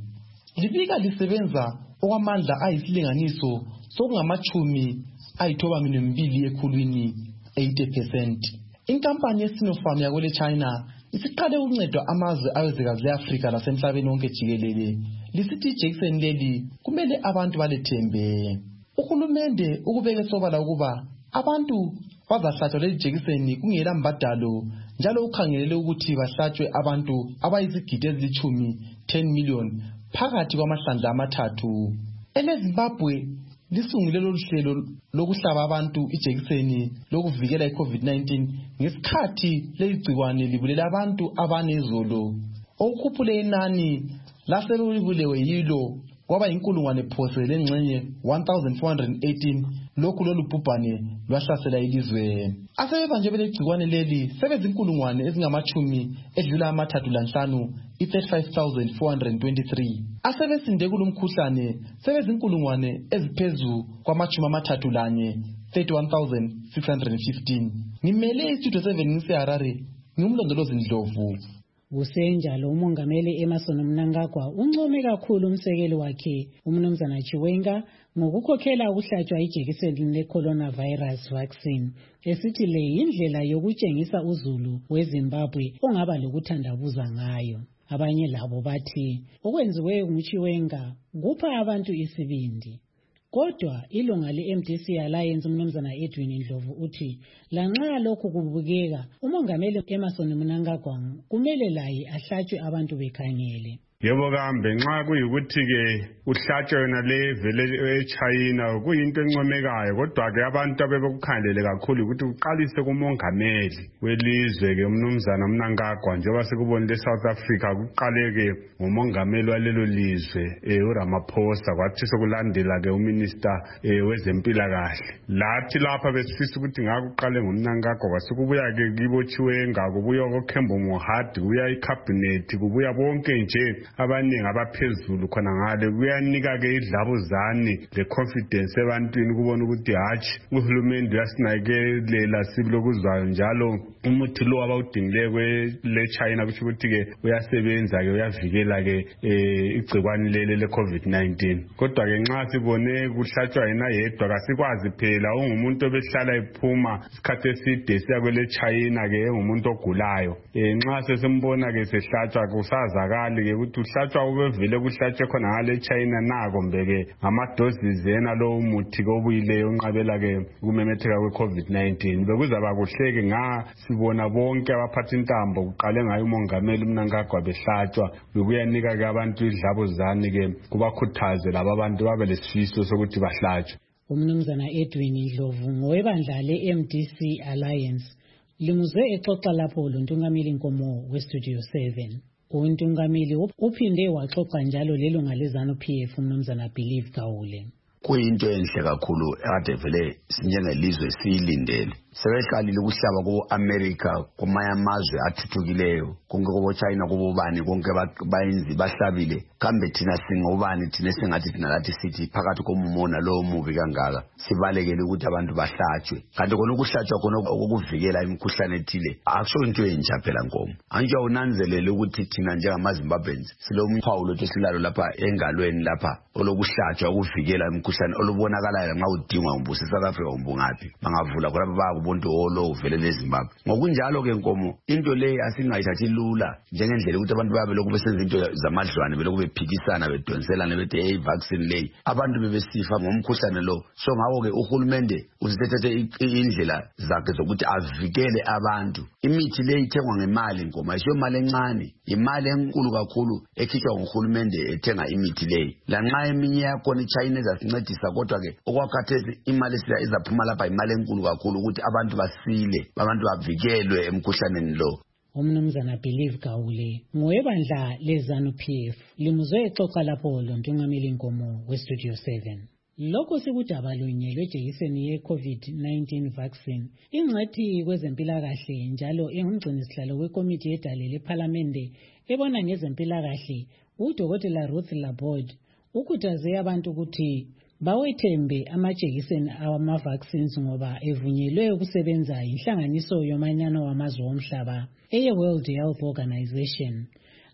libika lisebenza okwamandla ayisilinganiso sokungamachumi ayithoba mbili ekhulwini eighty percent. Inkampani yeSinopharm yakwele China isiqale ukuncedwa amazwe ayozikazi leAfrika lasemhlabeni wonke jikelele. Lisithi ijekiseni leli kumele abantu balethembe. Uhulumende ukubeke sobala ukuba abantu bazahlatshwa leli jekiseni kungela mbadalo, njalo ukhangelele ukuthi bahlatshwe abantu abayizigidi ezilithumi ten million phakathi kwamahlandla amathathu. EleZimbabwe lisungule lolu hlelo lokuhlaba abantu ijekiseni lokuvikela iCovid nineteen ngesikhathi leli gciwane libulela abantu abanezolo. Okukhuphule inani laselulibulewe yilo kwaba inkulungwane phose lengxenye one thousand four hundred eighteen lokhu lolu bhubhane lwahlasela ilizwe. Asebebanjwe belegciwane leli sebezinkulungwane ezingamachumi edlula amathathu lanhlanu i-thirty-five thousand four hundred twenty-three. Asebesinde kulomkhuhlane sebezinkulungwane eziphezu kwamachumi amathathu lanye thirty-one thousand six hundred fifteen. Ngimele istudio seven ngiseHarare, ngumlondolozi Ndlovu. Kusenjalo umongameli Emmerson Mnangagwa uncome kakhulu umsekeli wakhe umnumzana Chiwenga ngokukhokhela ukuhlatshwa ijekiseni le-coronavirus vaccine, esithi le indlela yokutshengisa uzulu weZimbabwe ongaba lokuthandabuza ngayo. Abanye labo bathi okwenziwe nguChiwenga kupha abantu isibindi. Kodwa ilunga le-M D C Alliance umnumzana Edwin Ndlovu uthi lanxa lokhu kubukeka umongameli Emmerson Mnangagwa kumele laye ahlatshwe abantu bekhangele. Yebo kambe nxa kuyikuthi ke uhlatshwe yona le vele eChina kuyinto encomekayo, kodwa ke abantu abebekukhandele kakhulu ukuthi uqalise kumongameli welizwe ke umnumzana Mnangagwa, njengoba sekubonile eSouth Africa kuqaleke ngomongameli walelo lizwe eh uRamaphosa, kwathi sokulandela ke uminister eh wezempilakahle. Lathi lapha besifisa ukuthi ngakuqale ngomNangagwa kwasekubuya ke kiboChiwenga, kubuya koKhembo Mohadi, kubuya icabinet, kubuya bonke nje abaningi abaphezulu khona ngale, kuyanika ke idlabuzane le confidence ebantwini kubona ukuthi hatshi uhulumende uyasinakelela silokuzwayo njalo umuthi lo abawudingileyo le China kusho ukuthi ke uyasebenza ke uyavikela ke igcikwane lele le COVID nineteen. Kodwa ke nxa sibone kuhlatshwa yena yedwa kasikwazi phela ungumuntu obehlala ephuma isikhathi eside siya kwele China ke ngumuntu ogulayo. Nxa sesimbona ke sehlatshwa kusazakali ke ukuthi uhlatshwa ubevele kuhlatshwe khona ngale China nako mbeke amadoses ena lo umuthi kobuyileyo unqabela ke kumemetheka kweCovid nineteen. Bekuzaba kuhleke nga sibona bonke abaphatha intambo kuqale ngayo umongameli Mnangagwa behlatshwa, bekuyanika ke abantu idlabuzane ke kubakhuthaze laba abantu babe lesifiso sokuthi bahlatshwe. Umnumzana Edwin Ndlovu ngowebandla le-M D C Alliance limuzwe exoxa lapho lontungameli Nkomo weStudio seven. Untungameli uphinde waxoxa njalo lelunga leZanu-P F umnumzana Believe Gawule. Kuyinto enhle kakhulu ade vele sinjengelizwe siyilindele. Sebeqalile ukuhlaba ku-America kumanye amazwe athuthukileyo, konke kubo China kubo bani konke bayenzi bahlabile. Kambe thina singobani thina singathi thina lathi sithi phakathi komumona lo mubi kangaka sibalekele ukuthi abantu bahlatshwe. Kanti kona ukuhlatshwa khona okuvikela imikhuhlane ethile akusho into entsha phela Nkomo. Anje unanzelele ukuthi thina njengamaZimbabweans silomphawu lothu silalo lapha engalweni lapha olokuhlatshwa ukuvikela imikhuhlane olubonakalayo nxa udingwa umbuso South Africa umbungaphi bangavula khona baba ubuntu olo uvele leZimbabwe. Ngokunjalo ke Nkomo into le asingayithathi lula njengendlela ukuthi abantu babe lokhu besenza into zamadlwane belokhu bephikisana bedonselana bethi hey vaccine lay abantu bebesifa ngomkhuhlane lo. So ngawo ke uhulumende uzithethe indlela zakhe zokuthi avikele abantu. Imithi le ithengwa ngemali Nkomo, ayisho imali encane, imali enkulu kakhulu ekhishwa nguhulumende ethenga imithi le. Lanxa eminye yakho iChina ezasincedisa kodwa ke okwakhathesi imali siya izaphuma lapha imali enkulu kakhulu ukuthi abantu basile, abantu bavikelwe emkhuhlaneni lo. Umnumzana Believe Gawule ngowebandla leZanu-P F limuzwe exoxa lapho lontungameli Nkomo weStudio seven. Lokho sikudaba lunye lwejekiseni ye-COVID nineteen vaccine. Ingcwethi kwezempilakahle njalo engumgcinisihlalo wekomiti yedale lePhalamende ebona ngezempilakahle uDokotela Ruth Laborde ukhuthaze abantu ukuthi bawethembe amajekiseni awama-vaccines ngoba evunyelwe ukusebenza inhlanganiso yomanyano wamazwe omhlaba eye-World Health Organization.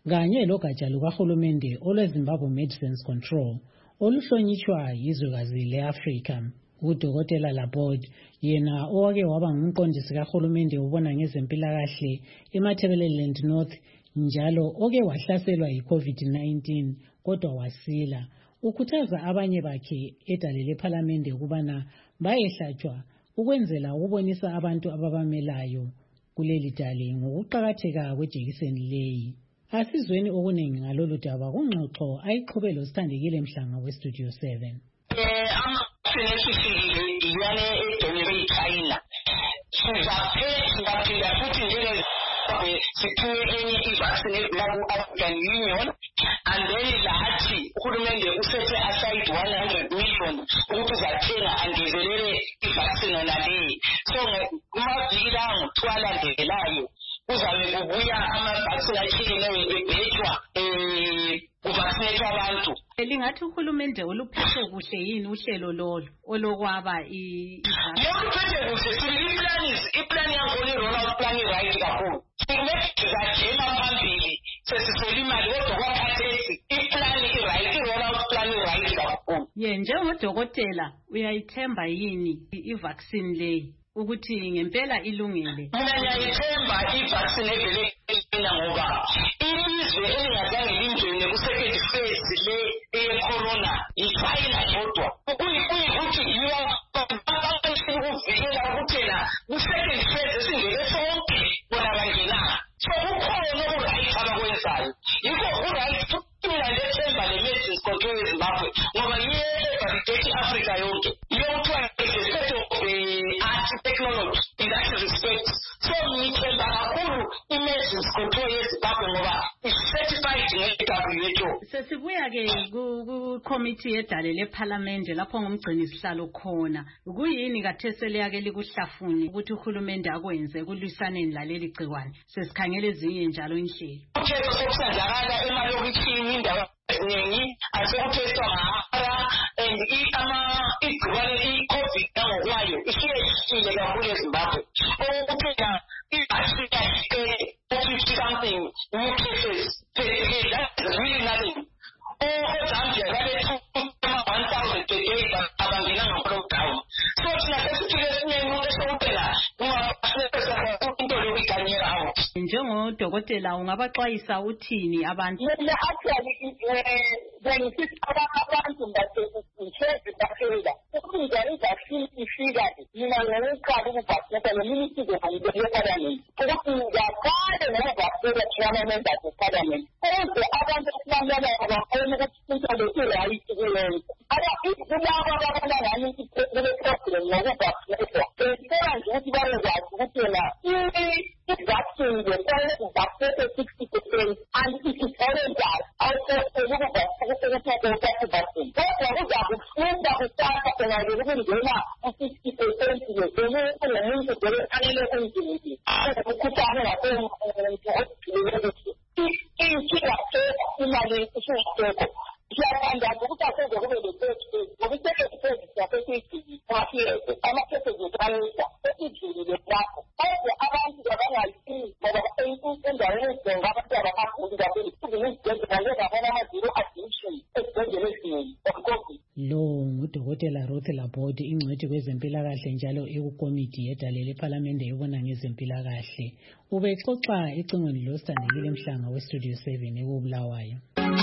kanye logatsha lukahulumende olweZimbabwe Medicines Control oluhlonitshwa yizwekazi le-Afrika. Udokotela Laborde yena owake waba ngumqondisi kahulumende ubona ngezempilakahle eMatabeleland North njalo oke wahlaselwa yi-COVID nineteen kodwa wasila. Ukhuthaza abanye bakhe edale lephalamende ukubana bayehlatshwa ukwenzela ukubonisa abantu ababamelayo kuleli dale ngokuqakatheka kwejekiseni leyi. Asizweni okuningi ngalolu daba kungxoxo ayiqhube loSithandekile Mhlanga weStudio seven. siphiwe enye i-vaccine ku-African Union and then lathi uhulumende usethe aside one hundred million ukuthi uzathenga angezelele i-vaccine naleyi. So kumaviki lawo ngu-two alandelayo kuzabe kubuya ama-vaccine atshiyeneyo ebhejwa um kuvaccinate abantu. Lingathi uhulumende oluphethe kuhle yini uhlelo lolo olokwaba i-vaccine? Kuhle sibili iplani iplani yakhona i-rollout plan right kakhulu. Sizajema phambili sesisela imali kodwa kwaphathesi iplani i-right i-rollout plan i-right kakhulu. Ye njengodokotela uyayithemba yini i-vaccine leyi ukuthi ngempela ilungile? Mina ngiyayithemba i-vaccine evele ina ngoba ilizwe elingazange lingene ku-second phase le eyecorona yi-China kodwa kuyikuthi yiyo ukuvikela ukuthi na ku-second phase esingeke sonke bona bangenanga. So kukhona uku-right abakwenzayo yikho ku-right mina lethemba le-Medicines Control eZimbabwe ngoba yiyo evalidate i-Afrika yonke yiyo kuthiwa is a state of art technology in that respect. So ngithemba kakhulu i-Medicines Control yeZimbabwe ngoba is-certified nge-W H O. Sesibuya-ke ku-committee yedale lephalamende lapho ngumgcini sihlalo khona. Kuyini katheseleya-ke likuhlafuni ukuthi uhulumende akwenze kulwisaneni laleli gciwane? Sesikhangela ezinye njalo inhlelo. Ukhetho sokusenzakala emalokishini indawo eziningi asekuthethwa mahara and igciwane i-COVID nangokwayo isiyeshile kakhulu eZimbabwe. Okuphela i-vaccine fifty something new cases per day. That's really nothing. oZambia babe one thousand per day abangena ngo-lockdown. So thina sesithile esinye esokupela into lokuyiganyela out. Njengodokotela ungabaxwayisa uthini abantu? Mina actually bengisithi abantu baseintshezi bafeyila ukuthi njani i-vaccine ifika mina ngokuqala ukuvaccinate ngeministry yeparliament ukuthi ngaqale ngokuvaccinate tournament aseparliament ukuze abantu esibamela bakhona ukuthi into le-right kuyenza. Aba kulabo ababangani kule-problem ngokuvaccinatwa befora nje ukuthi babekwazi ukuthi yena i-vaccine ngefanele uvaccinate sixty percent and it is voluntary vaccine. Kodwa kuzakufunda kusasa kungabe ukungena u-sixty percent ngevele kunomuntu vele fanele kunzima ukukhuthane ngakomuntu othile inkinga imali isisekho. Siyathandaza ukuthi aseze kube le-third phase ngoba i-second phase siyasesiyigcini ngafiyeke ama-cases eqalisa esijulile lapho kodwa abantu abangayifuni ngoba endaweni ezinengi abantu abakaguli kakhulu futhi nezibhedlela ngezabona ama-zero addiction ezibhedlela eziningi of-COVID. Lo ngudokotela Ruth Laborde ingcwethi kwezempilakahle njalo ekukomiti yedale lephalamende ebona ngezempilakahle. Ubexoxa ecingweni loSithandekile Mhlanga weStudio seven ekubulawayo.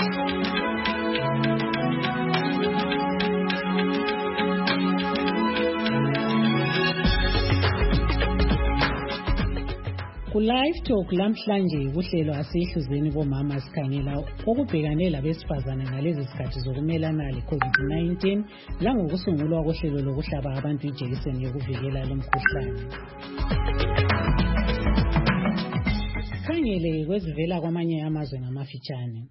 Ku-Live Talk lamhlanje kuhlelo asihluzeni bomama sikhangela okubhekane labesifazane ngalezi sikhathi zokumelana le-COVID nineteen langokusungulwa kohlelo lokuhlaba abantu ijekiseni yokuvikela lo mkhuhlane. Sikhangele kwezivela kwamanye amazwe ngamafitshane.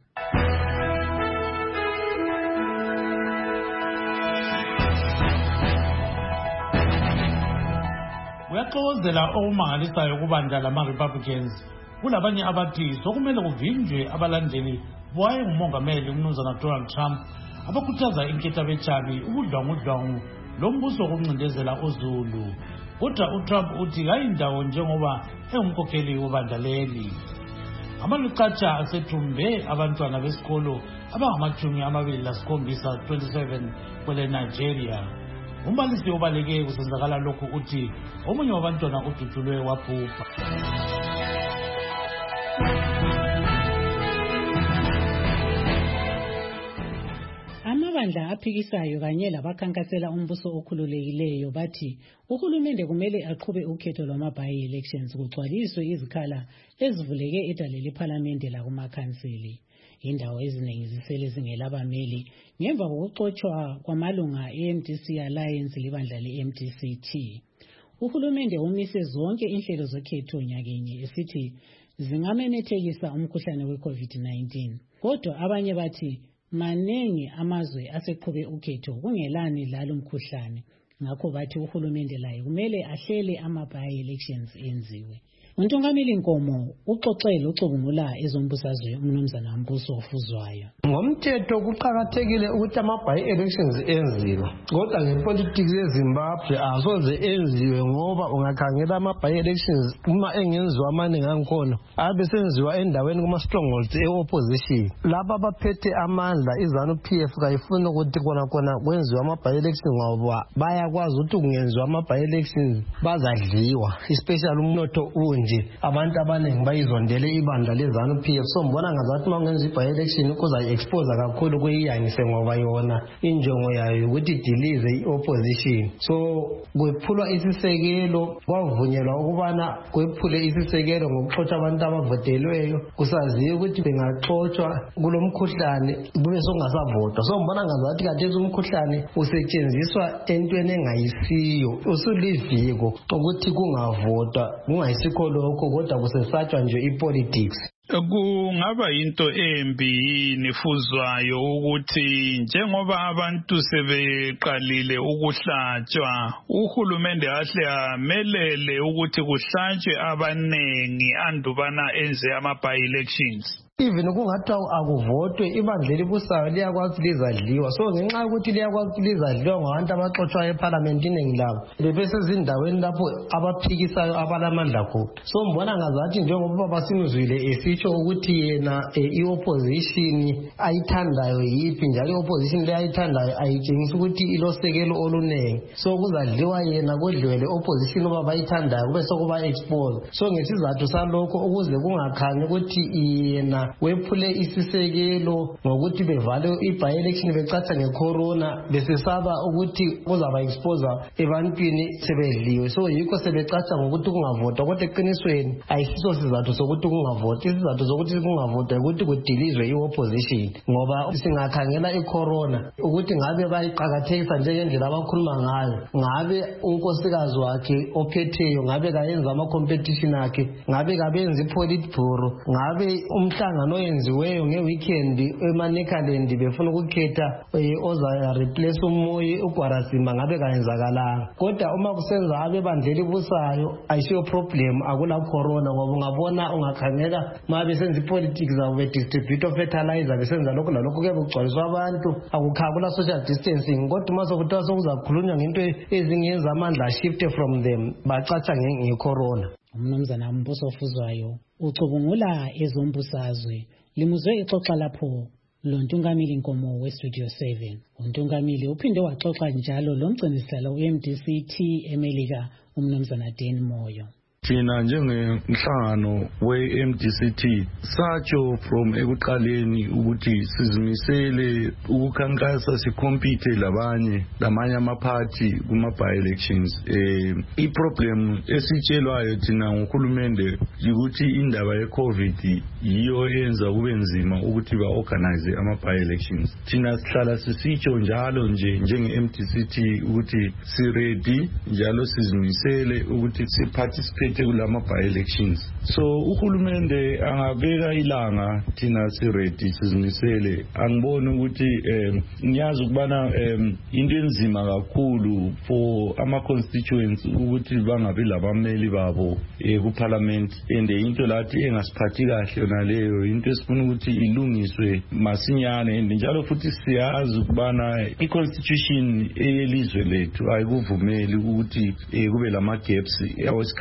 Kuyaxokozela okumangalisayo kubandla lama-Republicans kulabanye abathi sokumele kuvinjwe abalandeli bowaye ngumongameli umnumzana Donald Trump abakhuthaza inkethabetshabi ubudlwangudlwangu lombuso wokuncindezela uZulu. Kodwa uTrump uthi kayindawo njengoba engumkhokheli wobandla leli. amalucatsha asethumbe abantwana besikolo abangamashumi amabili lasikhombisa twenty-seven kwele Nigeria. Umbalisi obaleke kusenzakala lokhu uthi omunye wabantwana udutshulwe wabhubha. Amabandla aphikisayo kanye labakhankasela umbuso okhululekileyo bathi uhulumende kumele aqhube ukhetho lwama-by elections kugcwaliswe izikhala ezivuleke edale lephalamende lakumakhanseli. Indawo eziningi zisele zingelabameli ngemva kokuxotshwa kwamalunga e-M D C Alliance libandla le-M D C T. Uhulumende umise zonke inhlelo zokhetho nyakenye esithi zingamenethekisa umkhuhlane we-COVID nineteen. Kodwa abanye bathi manengi amazwe aseqhube ukhetho kungelani lalo mkhuhlane, ngakho bathi uhulumende laye kumele ahlele ama-by elections enziwe. Untungameli Nkomo uxoxele ucubungula ezombusazwe umnumzana Mbuso ofuzwayo. Ngomthetho kuqhakathekile ukuthi ama-by elections enziwe, kodwa ngepolitics eZimbabwe asoze enziwe ngoba ungakhangela ama-by elections uma engenziwa amaningi angkhona abe senziwa endaweni kuma strongholds e-opposition. Laba abaphethe amandla iZanu P F kayifuni ukuthi kona kona kwenziwa ama-by elections ngoba bayakwazi ukuthi kungenziwa ama-by elections bazadliwa, especially umnotho unje abantu abaningi bayizondele ibandla leZanu P F. So mbona ngazathi mangenza i-by election kuza expose kakhulu kuyiyangise ngoba yona injongo yayo ukuthi delize i-opposition. So kwephulwa isisekelo, kwavunyelwa ukubana kwephule isisekelo ngokuxotsha abantu abavotelweyo kusaziwe ukuthi bengaxotshwa kulomkhuhlane kube sokungasavotwa. So mbona ngazathi kathesi umkhuhlane usetshenziswa entweni engayisiyo, usuliviko ukuthi kungavotwa kungayisikho lokho kodwa kusesatshwa nje ipolitics. Kungaba into embi nifuzwayo ukuthi njengoba abantu sebeqalile ukuhlatshwa uhulumende ahle amelele ukuthi kuhlatshwe abanengi andubana enze ama-by elections. Even kungathiwa akuvotwe ibandla elibusayo liyakwazi lizadliwa. So ngenxa yokuthi liyakwazi lizadliwa ngabantu abaxotshwayo eParliament iningi labo bebesezindaweni lapho abaphikisayo abalamandla khona. So mbona ngazathi njengoba basimuzwile esitsho ukuthi yena i-opposition ayithandayo yiphi njalo i-opposition leyayithandayo ayitshengisa ukuthi ilosekelo olunengi. So kuzadliwa yena kodliwe le opposition oba bayithandayo kube sokuba expose. So ngesizathu salokho ukuze kungakhanyi ukuthi yena wephule isisekelo ngokuthi bevale i-by election becatsha ngecorona besesaba ukuthi kuzaba expose ebantwini sebedliwe. So yikho sebecatsha ngokuthi kungavotwa kodwa eqinisweni ayisiso sizathu sokuthi kungavotwa. Isizathu sokuthi kungavotwa ukuthi kudilizwe i-opposition ngoba singakhangela icorona ukuthi ngabe bayiqakathekisa njengendlela abakhuluma ngayo, ngabe unkosikazi wakhe ophetheyo ngabe kayenza ama-competition akhe, ngabe kabenza i-politburo, ngabe umhlanga noyenziweyo ngeweekend emanekaland befuna ukukhetha oza replace umoyi uGwarasimba ngabe kayenzakalanga. Kodwa uma kusenza abebandla elibusayo ayisiyo problem, akula corona ngoba ungabona ungakhangela ma besenza ipolitics abo bedistribute fertilizer besenza lokho lalokho kuyabe kugcwaliswa abantu akukhakula social distancing. Kodwa uma sokuthiwa sokuzakhulunywa ngento ezingenza amandla shift from them bacatsha ngecorona. Umnumzana Mbuso ofuzwayo ucubungula ezombusazwe limuzwe ixoxa lapho lontungameli Nkomo weStudio seven. Untungameli uphinde waxoxa njalo lomgcinisihlalo we-M D C T eMelika umnumzana Dan Moyo. Thina njengenhlangano we-M D C T satsho from ekuqaleni ukuthi sizimisele ukukhankasa sikhompithe labanye lamanye amaphathi kuma-by elections. Eh iproblem esitshelwayo thina ngohulumende ukuthi indaba ye-COVID yiyo yenza kube nzima ukuthi ba-organize ama-by elections. Thina sihlala sisitsho njalo nje njenge-M D C T ukuthi si-ready njalo sizimisele ukuthi si-participate kulama by elections. So uhulumende angabeka ilanga thina si-ready sizimisele. Angibona ukuthi ngiyazi ukubana into enzima kakhulu for ama-constituents ukuthi bangabi labameli babo ku-parliament, and into lathi engasiphathi kahle yona leyo into esifuna ukuthi ilungiswe masinyane. And njalo futhi siyazi ukubana i-constitution eyelizwe lethu ayikuvumeli ukuthi kube lama-gaps awesikhathi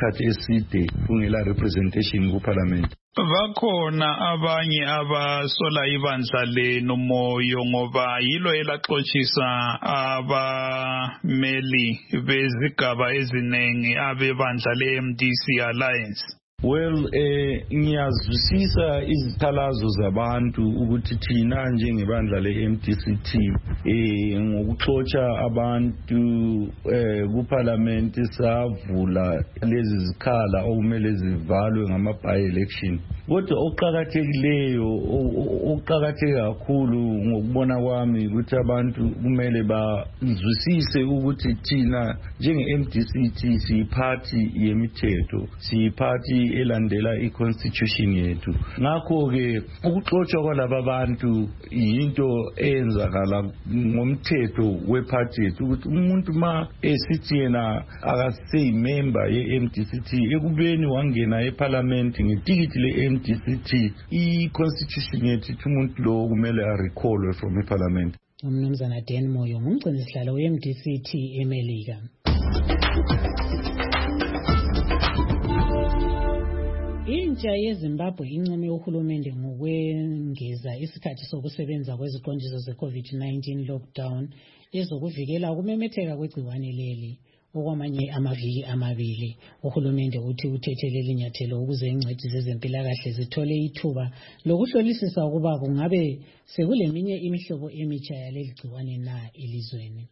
eside ungela representation kuparliament. Bakhona abanye abasola ibandla lenu moyo ngoba yilo elaxoxisa abameli bezigaba ezinengi abebandla le-M D C Alliance. Well, eh ngiyazwisisa izikhalazo zabantu ukuthi thina njengebandla le-M D C T eh ngokuxoxa abantu eh kuparliament savula lezi zikhala okumele zivalwe ngama by election. Kodwa oqhakathekileyo oqhakatheke kakhulu ngokubona kwami ukuthi abantu kumele bazwisise ukuthi thina njenge-M D C T siyiphathi yemithetho, siyiphathi elandela i-constitution yethu. Ngakho ke ukuxoxwa kwalaba bantu into eyenzakala ngomthetho wephathi yethu ukuthi umuntu ma esithi yena akaseyimember ye-M D C T ekubeni wangena eparliament ngetikiti le-M D C T i-constitution yethu umuntu lo kumele arecallwe from eparliament. Umnumzana Dan Moyo ngumgcini sihlalo we-M D C T eMelika. Intsha yeZimbabwe income uhulumende ngokwengeza isikhathi sokusebenza kweziqondiso ze-COVID nineteen lockdown ezokuvikela ukumemetheka kwegciwane leli okwamanye amaviki amabili. Uhulumende uthi uthethelele inyathelo ukuze ingcwethi zezempilakahle zithole ithuba lokuhlolisisa ukuba kungabe sekuleminye imihlobo emitsha yaleli gciwane na elizweni.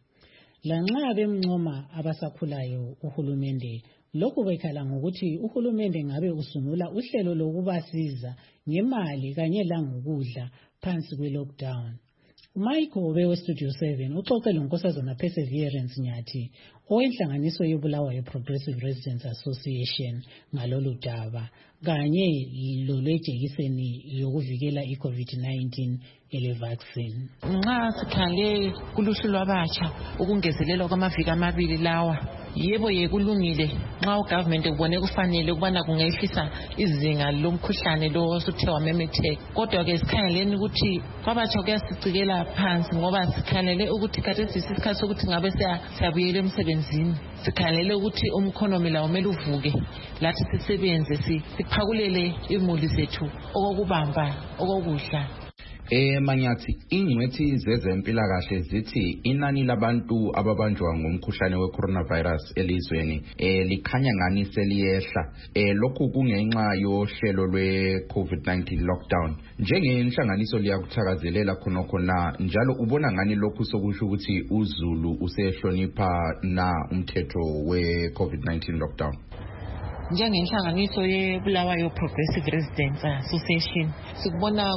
Lanxa bemncoma abasakhulayo uhulumende lokhu bekhala ngokuthi uhulumende ngabe usungula uhlelo lokubasiza ngemali kanye langokudla phansi kwe-lockdown. Michael Bewe Studio seven uxoxe lonkosazana Perseverance Nyathi owenhlanganiso yobulawayo Progressive Residents Association ngalolu daba kanye lolejekiseni yokuvikela i-COVID nineteen ele vaccine. Nxa sikhale kuluhlu lwabatsha ukungezelelwa kwamaviki amabili lawa yebo yekulungile nxa ugovernment ubone kufanele ukubana kungehlisa izinga lomkhuhlane lo osuthe wamemetheka. Kodwa ke sikhangeleni ukuthi kwabatsha kuyasicikela phansi ngoba sikhangelele ukuthi khathesi isikhathi sokuthi ngabe siyabuyela emsebenzini. Sikhangelele ukuthi umkhonomi lawo kumele uvuke lathi sisebenze siphakulele imuli zethu okokubamba okokudla. Eh manyathi ingcwethi zezempilakahle zithi inani labantu ababanjwa ngomkhuhlane we-coronavirus elizweni eh likhanya ngani seliyehla eh lokhu kungenxa yohlelo lwe-COVID nineteen lockdown. Njengenhlanganiso liyakuthakazelela khonokho na njalo ubona ngani lokhu sokusho ukuthi uZulu usehlonipha na umthetho we-COVID nineteen lockdown? Njengenhlanganiso yebulawayo Progressive Residents Association sikubona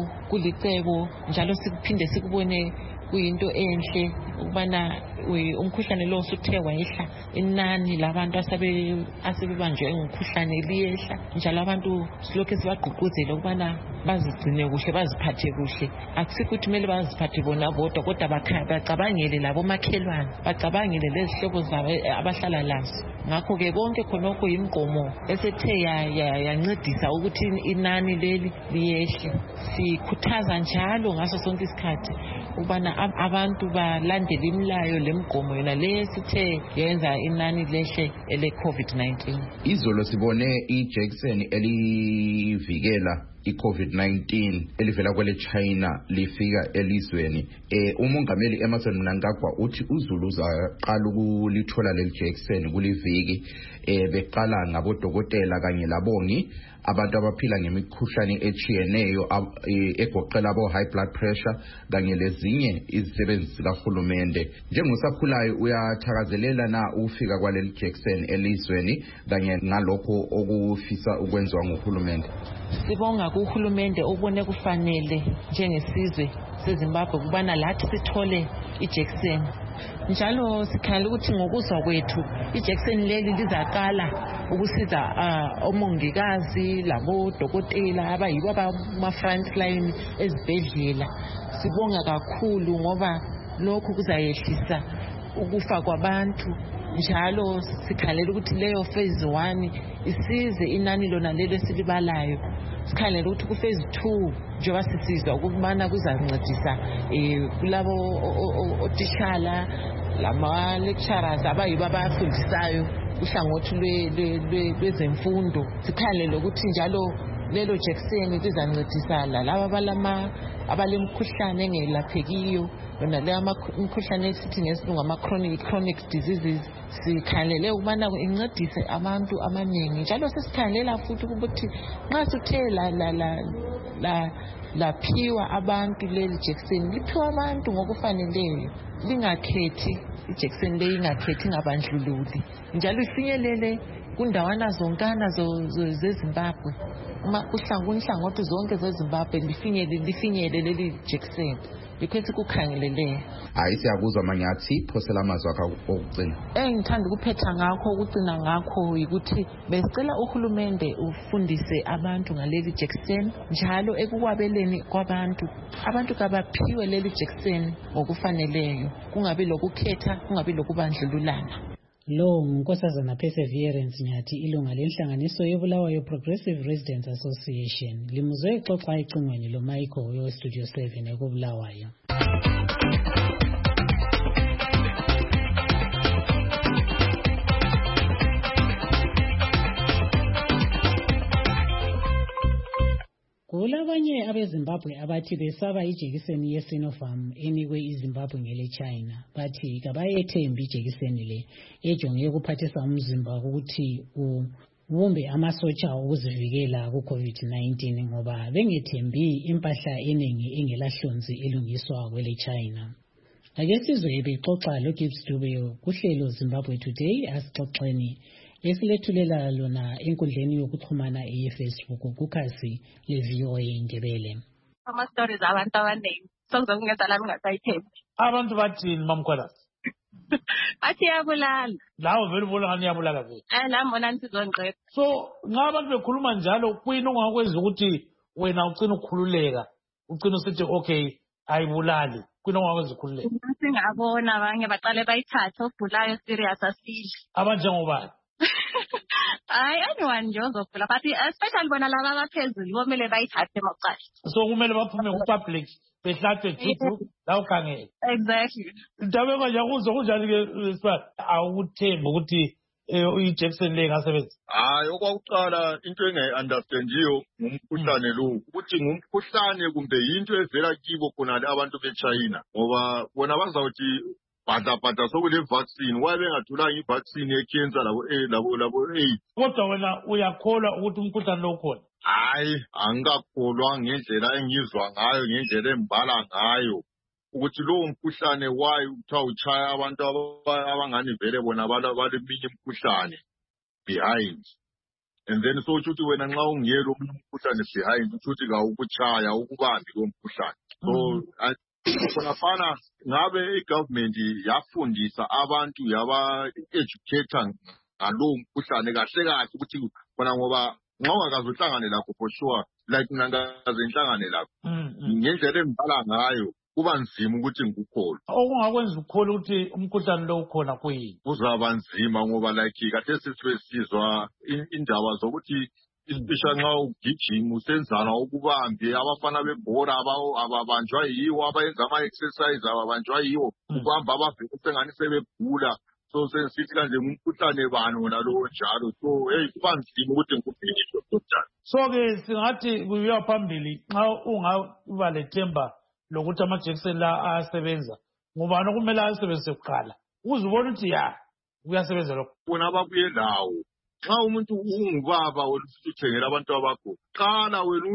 kulicebo njalo sikuphinde sikubone kuyinto enhle ukubana umkhuhlane lo usuthe wayehla inani labantu asabe asebebanjwe ngumkhuhlane liyehla njalo abantu silokho sibagqugquzela ukubana bazigcine kuhle baziphathe kuhle. Akusikuthi kumele baziphathe bona bodwa kodwa bacabangele labo makhelwane bacabangele lezihlobo zabo abahlala lazo. Ngakho ke konke khonokho imgomo esethe yancedisa ukuthi inani leli liyehle. Sikhuthaza njalo ngaso sonke isikhathi ukubana abantu balandele imilayo lemgomo yona lesithe yenza inani lehle ele COVID nineteen. Izolo sibone ijekiseni elivikela i-COVID nineteen elivela kwele China lifika elizweni. Eh umongameli Emmerson Mnangagwa uthi uZulu uzaqala ukulithola leli jekiseni kuliviki eh beqala ngabodokotela kanye labongi abantu abaphila ngemikhuhlane echiyeneyo egoqela abo high blood pressure kanye lezinye izisebenzi zikahulumende. Njengosakhulayo uyathakazelela na ufika kwaleli jekiseni elizweni kanye ngalokho okufisa ukwenziwa nguhulumende? Sibonga kuhulumende ubone kufanele njengesizwe seZimbabwe kubana lathi sithole ijekiseni. Njalo sikhala ukuthi ngokuzwa kwethu ijekiseni leli lizaqala ukusiza omongikazi labo dokotela abayibo abama front line ezibhedlela. Sibonga kakhulu ngoba lokhu kuzayehlisa ukufa kwabantu. Njalo sikhalela ukuthi leyo phase one isize inani lona lelo silibalayo. Sikhalela ukuthi ku phase two njengoba sisizwa ukubana kuzancedisa eh kulabo otishala lama lecturers abayibo abafundisayo uhlangothi lwezemfundo sikhangelele ukuthi njalo lelo jekiseni lizancedisa laba abalama abalemkhuhlane engelaphekiyo yona le imkhuhlane esithi ngesilungu ama-chronic chronic diseases sikhangelele ukubana incedise abantu amaningi njalo sesikhangelela futhi ukuthi nxa suthe la la la laphiwa abantu leli jekiseni liphiwa abantu ngokufaneleyo lingakhethi ijekiseni leyi ingakhethi ingabandlululi njalo ifinyelele kundawana zonkana zeZimbabwe kunhlangothi zonke zeZimbabwe lifinyele lifinyele leli jekiseni yikho sikukhangelele. Hayi siyakuzwa manyathi phosela amazwi akho okugcina. Engithanda ukuphetha ngakho ukugcina ngakho ukuthi besicela uhulumende ufundise abantu ngaleli jekiseni njalo ekukwabeleni kwabantu abantu kabaphiwe leli jekiseni ngokufaneleyo kungabi lokukhetha kungabi lokubandlululana. Lo ngunkosazana Perseverance Nyathi ilunga lenhlanganiso yobulawayo Progressive Residents Association limuzwe exoxa icingweni lo Michael yo Studio seven ekubulawayo. Kulabanye abeZimbabwe abathi besaba ijekiseni yeSinopharm enikwe iZimbabwe ngele China bathi kabayethembi ijekiseni le ejonge ukuphathisa umzimba ukuthi ubumbe amasotsha ukuzivikela ku COVID nineteen ngoba bengethembi impahla eningi engelahlonzi elungiswa kwele China. Ake sizwe bexoxa lo Gibbs Dube kuhlelo Zimbabwe Today asixoxeni esilethulela lona enkundleni yokuxhumana eFacebook kukhasi le-V O A Ndebele. Ama stories abantu abaningi sokuzokungeza la ngingasayithembi. Abantu bathini mamkhwela? Bathi yabulala. Lawo vele ubona ngani yabulala vele. Eh nami bona nisizonqeda. So nxa abantu bekhuluma njalo kuyini ongakwenza ukuthi wena ucina ukukhululeka ucina usithi okay ayibulali kuyini ongakwenza ukukhululeka? Singabona abanye baqale bayithathe ogulayo serious asile. Abanjengobani? Hayi anyone nje ozogula but especially bona laba abaphezulu bomele bayithathe maqala. So kumele baphume ku public behlathe juju la ukhangele. Exactly. Ndabe manje akuzwe kunjani ke sibani awuthembi ukuthi ijekiseni le ngasebenza? Hayi okwakuqala into engayi-understandiyo ngumkhuhlane lo ukuthi ngumkhuhlane kumbe yinto evela kibo khona abantu beChina ngoba bona bazawuthi bhada-bhada sokule vaccine waye bengathulanga i-vaccine ye-cancer labo labo AIDS. Kodwa wena uyakholwa ukuthi umkhuhlane lo ukhona? Hayi angikakholwa ngendlela engizwa ngayo ngendlela embala ngayo ukuthi lowo mkhuhlane wayo kuthiwa uchaya abantu abangani vele bona baleminye imkhuhlane behind and then so ukuthi wena nxa ungiyelo omunye umkhuhlane behind ukuthi kawukuchaya ukubambi lo mkhuhlane. So khona fana ngabe igovernment yafundisa abantu yaba-educator ngalowo mkhuhlane kahle kahle ukuthi khona ngoba nxa ungakaze uhlangane lakho for sure like nangakaze ngihlangane lakho ngendlela embala ngayo kuba nzima ukuthi ngikukholwe. Okungakwenza ukukholwa ukuthi umkhuhlane lo ukhona kuyini? Kuzaba nzima ngoba like kade sesizwa indaba zokuthi especially nxa ugijima usenzana ukubambi abafana bebhora ababanjwa yiwo abayenza ama-exercise ababanjwa yiwo ukubamba abavele sengani sebegula so sesithi kanje ngumkhuhlane bani wona lowo njalo so hey kuba nzima ukuthi ngikufinishe njalo. So-ke singathi kuyiwa phambili nxa ungaba lethemba lokuthi amajekiseni la ayasebenza ngubani okumele ayasebenzise kuqala ukuze ubone ukuthi ya kuyasebenza lokho? Bona babuye lawo. Xa umuntu ungubaba wena usithi uthengela abantu abakho qala wena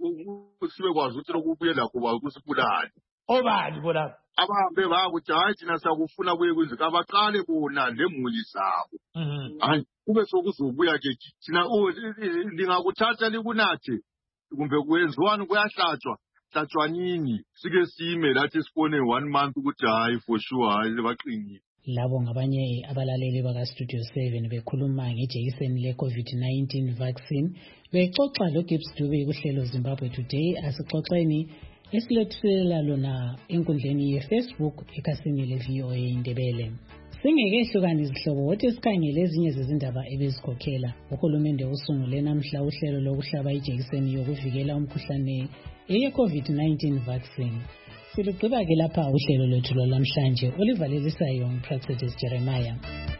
udle sibe kwazi ukuthi lokubuye lakho bakusibulali. Obani bona? Abahambe bakuthi hayi thina siyakufuna kuye kwizika abaqale bona lemuli zabo. Hayi kube sokuzobuya ke thina lingakuthatha likunathe kumbe kwenziwani kuyahlatshwa hlatshwa nini sike sime lathi sibone one month ukuthi hayi for sure hayi baqinile. Labo ngabanye abalaleli baka Studio seven bekhuluma ngejekiseni le COVID nineteen vaccine bexoxa lo Gibbs Dube kuhlelo Zimbabwe Today asixoxeni esilethulela lona enkundleni yeFacebook ekhasini le-V O A Ndebele. Singekehlukani izihlobo wothi sikhangele ezinye zezindaba ebezikhokhela uhulumende usungule namhla uhlelo lokuhlaba ijekiseni yokuvikela umkhuhlane eye-COVID nineteen vaccine. Silugqiba ke lapha uhlelo lwethu lwalamhlanje olivalelisayo nguPractice Jeremiah.